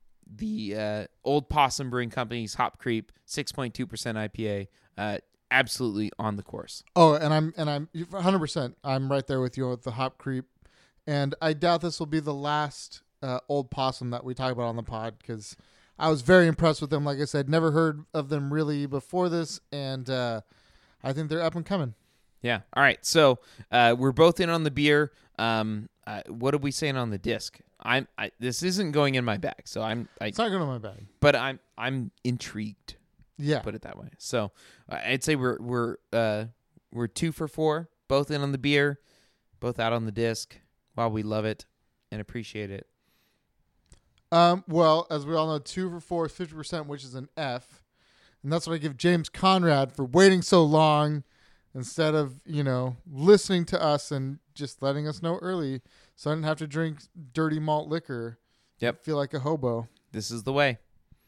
The Old Possum Brewing Company's Hop Creep, 6.2% IPA, absolutely on the course. Oh, and I'm 100%. I'm right there with you with the Hop Creep. And I doubt this will be the last Old Possum that we talk about on the pod, because I was very impressed with them. Like I said, never heard of them really before this, and I think they're up and coming. Yeah. All right. So we're both in on the beer. What are we saying on the disc? This isn't going in my bag, so it's not going in my bag. But I'm intrigued. Yeah. Put it that way. So I'd say we're 2 for 4, both in on the beer, both out on the disc. While we love it and appreciate it. Well, as we all know, 2 for 4 is 50%, which is an F. And that's what I give James Conrad for waiting so long instead of, listening to us and just letting us know early so I didn't have to drink dirty malt liquor. Yep. Feel like a hobo. This is the way.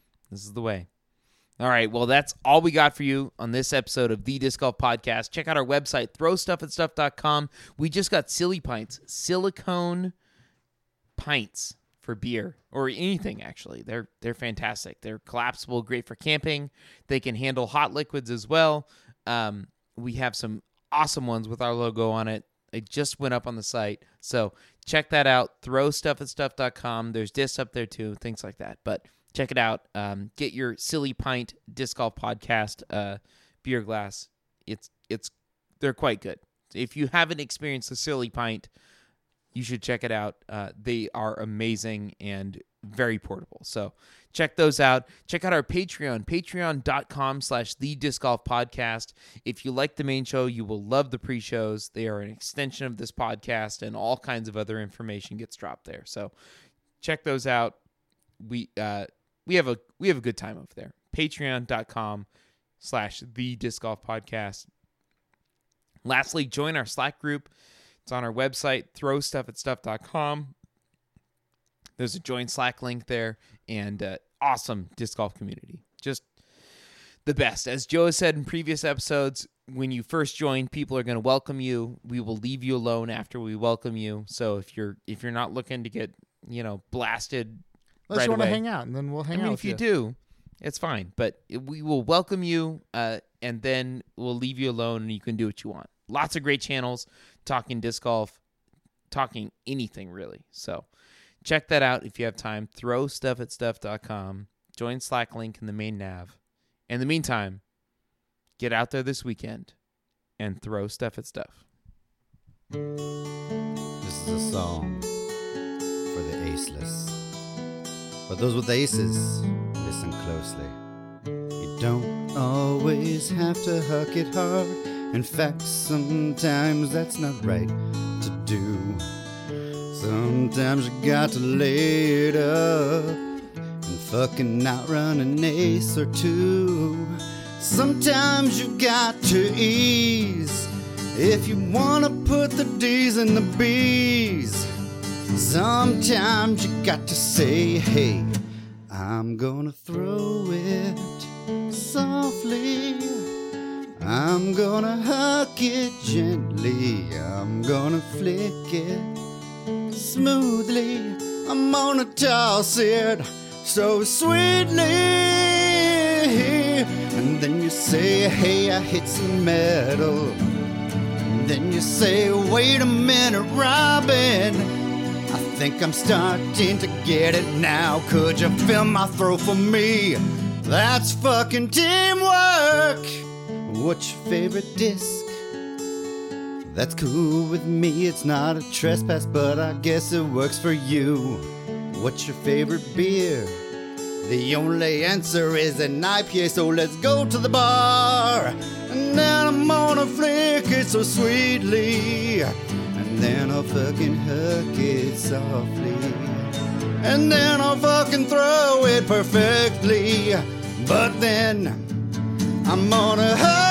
All right, well, that's all we got for you on this episode of the Disc Golf Podcast. Check out our website, throwstuffatstuff.com. We just got Silly Pints, silicone pints for beer or anything, actually. They're fantastic. They're collapsible, great for camping. They can handle hot liquids as well. We have some awesome ones with our logo on it. It just went up on the site. So check that out, throwstuffatstuff.com. There's discs up there too, things like that. But check it out. Get your Silly Pint Disc Golf Podcast beer glass. They're quite good. If you haven't experienced the Silly Pint, you should check it out. They are amazing and very portable. So check those out. Check out our Patreon, patreon.com/the Disc Golf Podcast. If you like the main show, you will love the pre-shows. They are an extension of this podcast, and all kinds of other information gets dropped there. So check those out. We have a good time over there. Patreon.com/the Disc Golf Podcast. Lastly, join our Slack group. It's on our website, throwstuffatstuff.com. There's a join Slack link there, and awesome disc golf community. Just the best. As Joe has said in previous episodes, when you first join, people are going to welcome you. We will leave you alone after we welcome you. So if you're not looking to get blasted, unless you want to hang out, and then we'll hang out. If you do, it's fine. But we will welcome you, and then we'll leave you alone, and you can do what you want. Lots of great channels talking disc golf, talking anything really. So check that out if you have time. Throwstuffatstuff.com. Join Slack link in the main nav. In the meantime, get out there this weekend and throw stuff at stuff. This is a song for the aceless. But those with aces, listen closely. You don't always have to huck it hard. In fact, sometimes that's not right to do. Sometimes you got to lay it up and fucking outrun an ace or two. Sometimes you got to ease if you want to put the D's in the B's. Sometimes you got to say, hey, I'm gonna throw it softly. I'm gonna huck it gently. I'm gonna flick it smoothly. I'm gonna toss it so sweetly. And then you say, hey, I hit some metal. And then you say, wait a minute, Robin, think I'm starting to get it now. Could you fill my throat for me? That's fucking teamwork. What's your favorite disc? That's cool with me, it's not a trespass, but I guess it works for you. What's your favorite beer? The only answer is an IPA, so let's go to the bar. And then I'm gonna flick it so sweetly, and then I'll fucking hug it softly, and then I'll fucking throw it perfectly. But then I'm gonna hug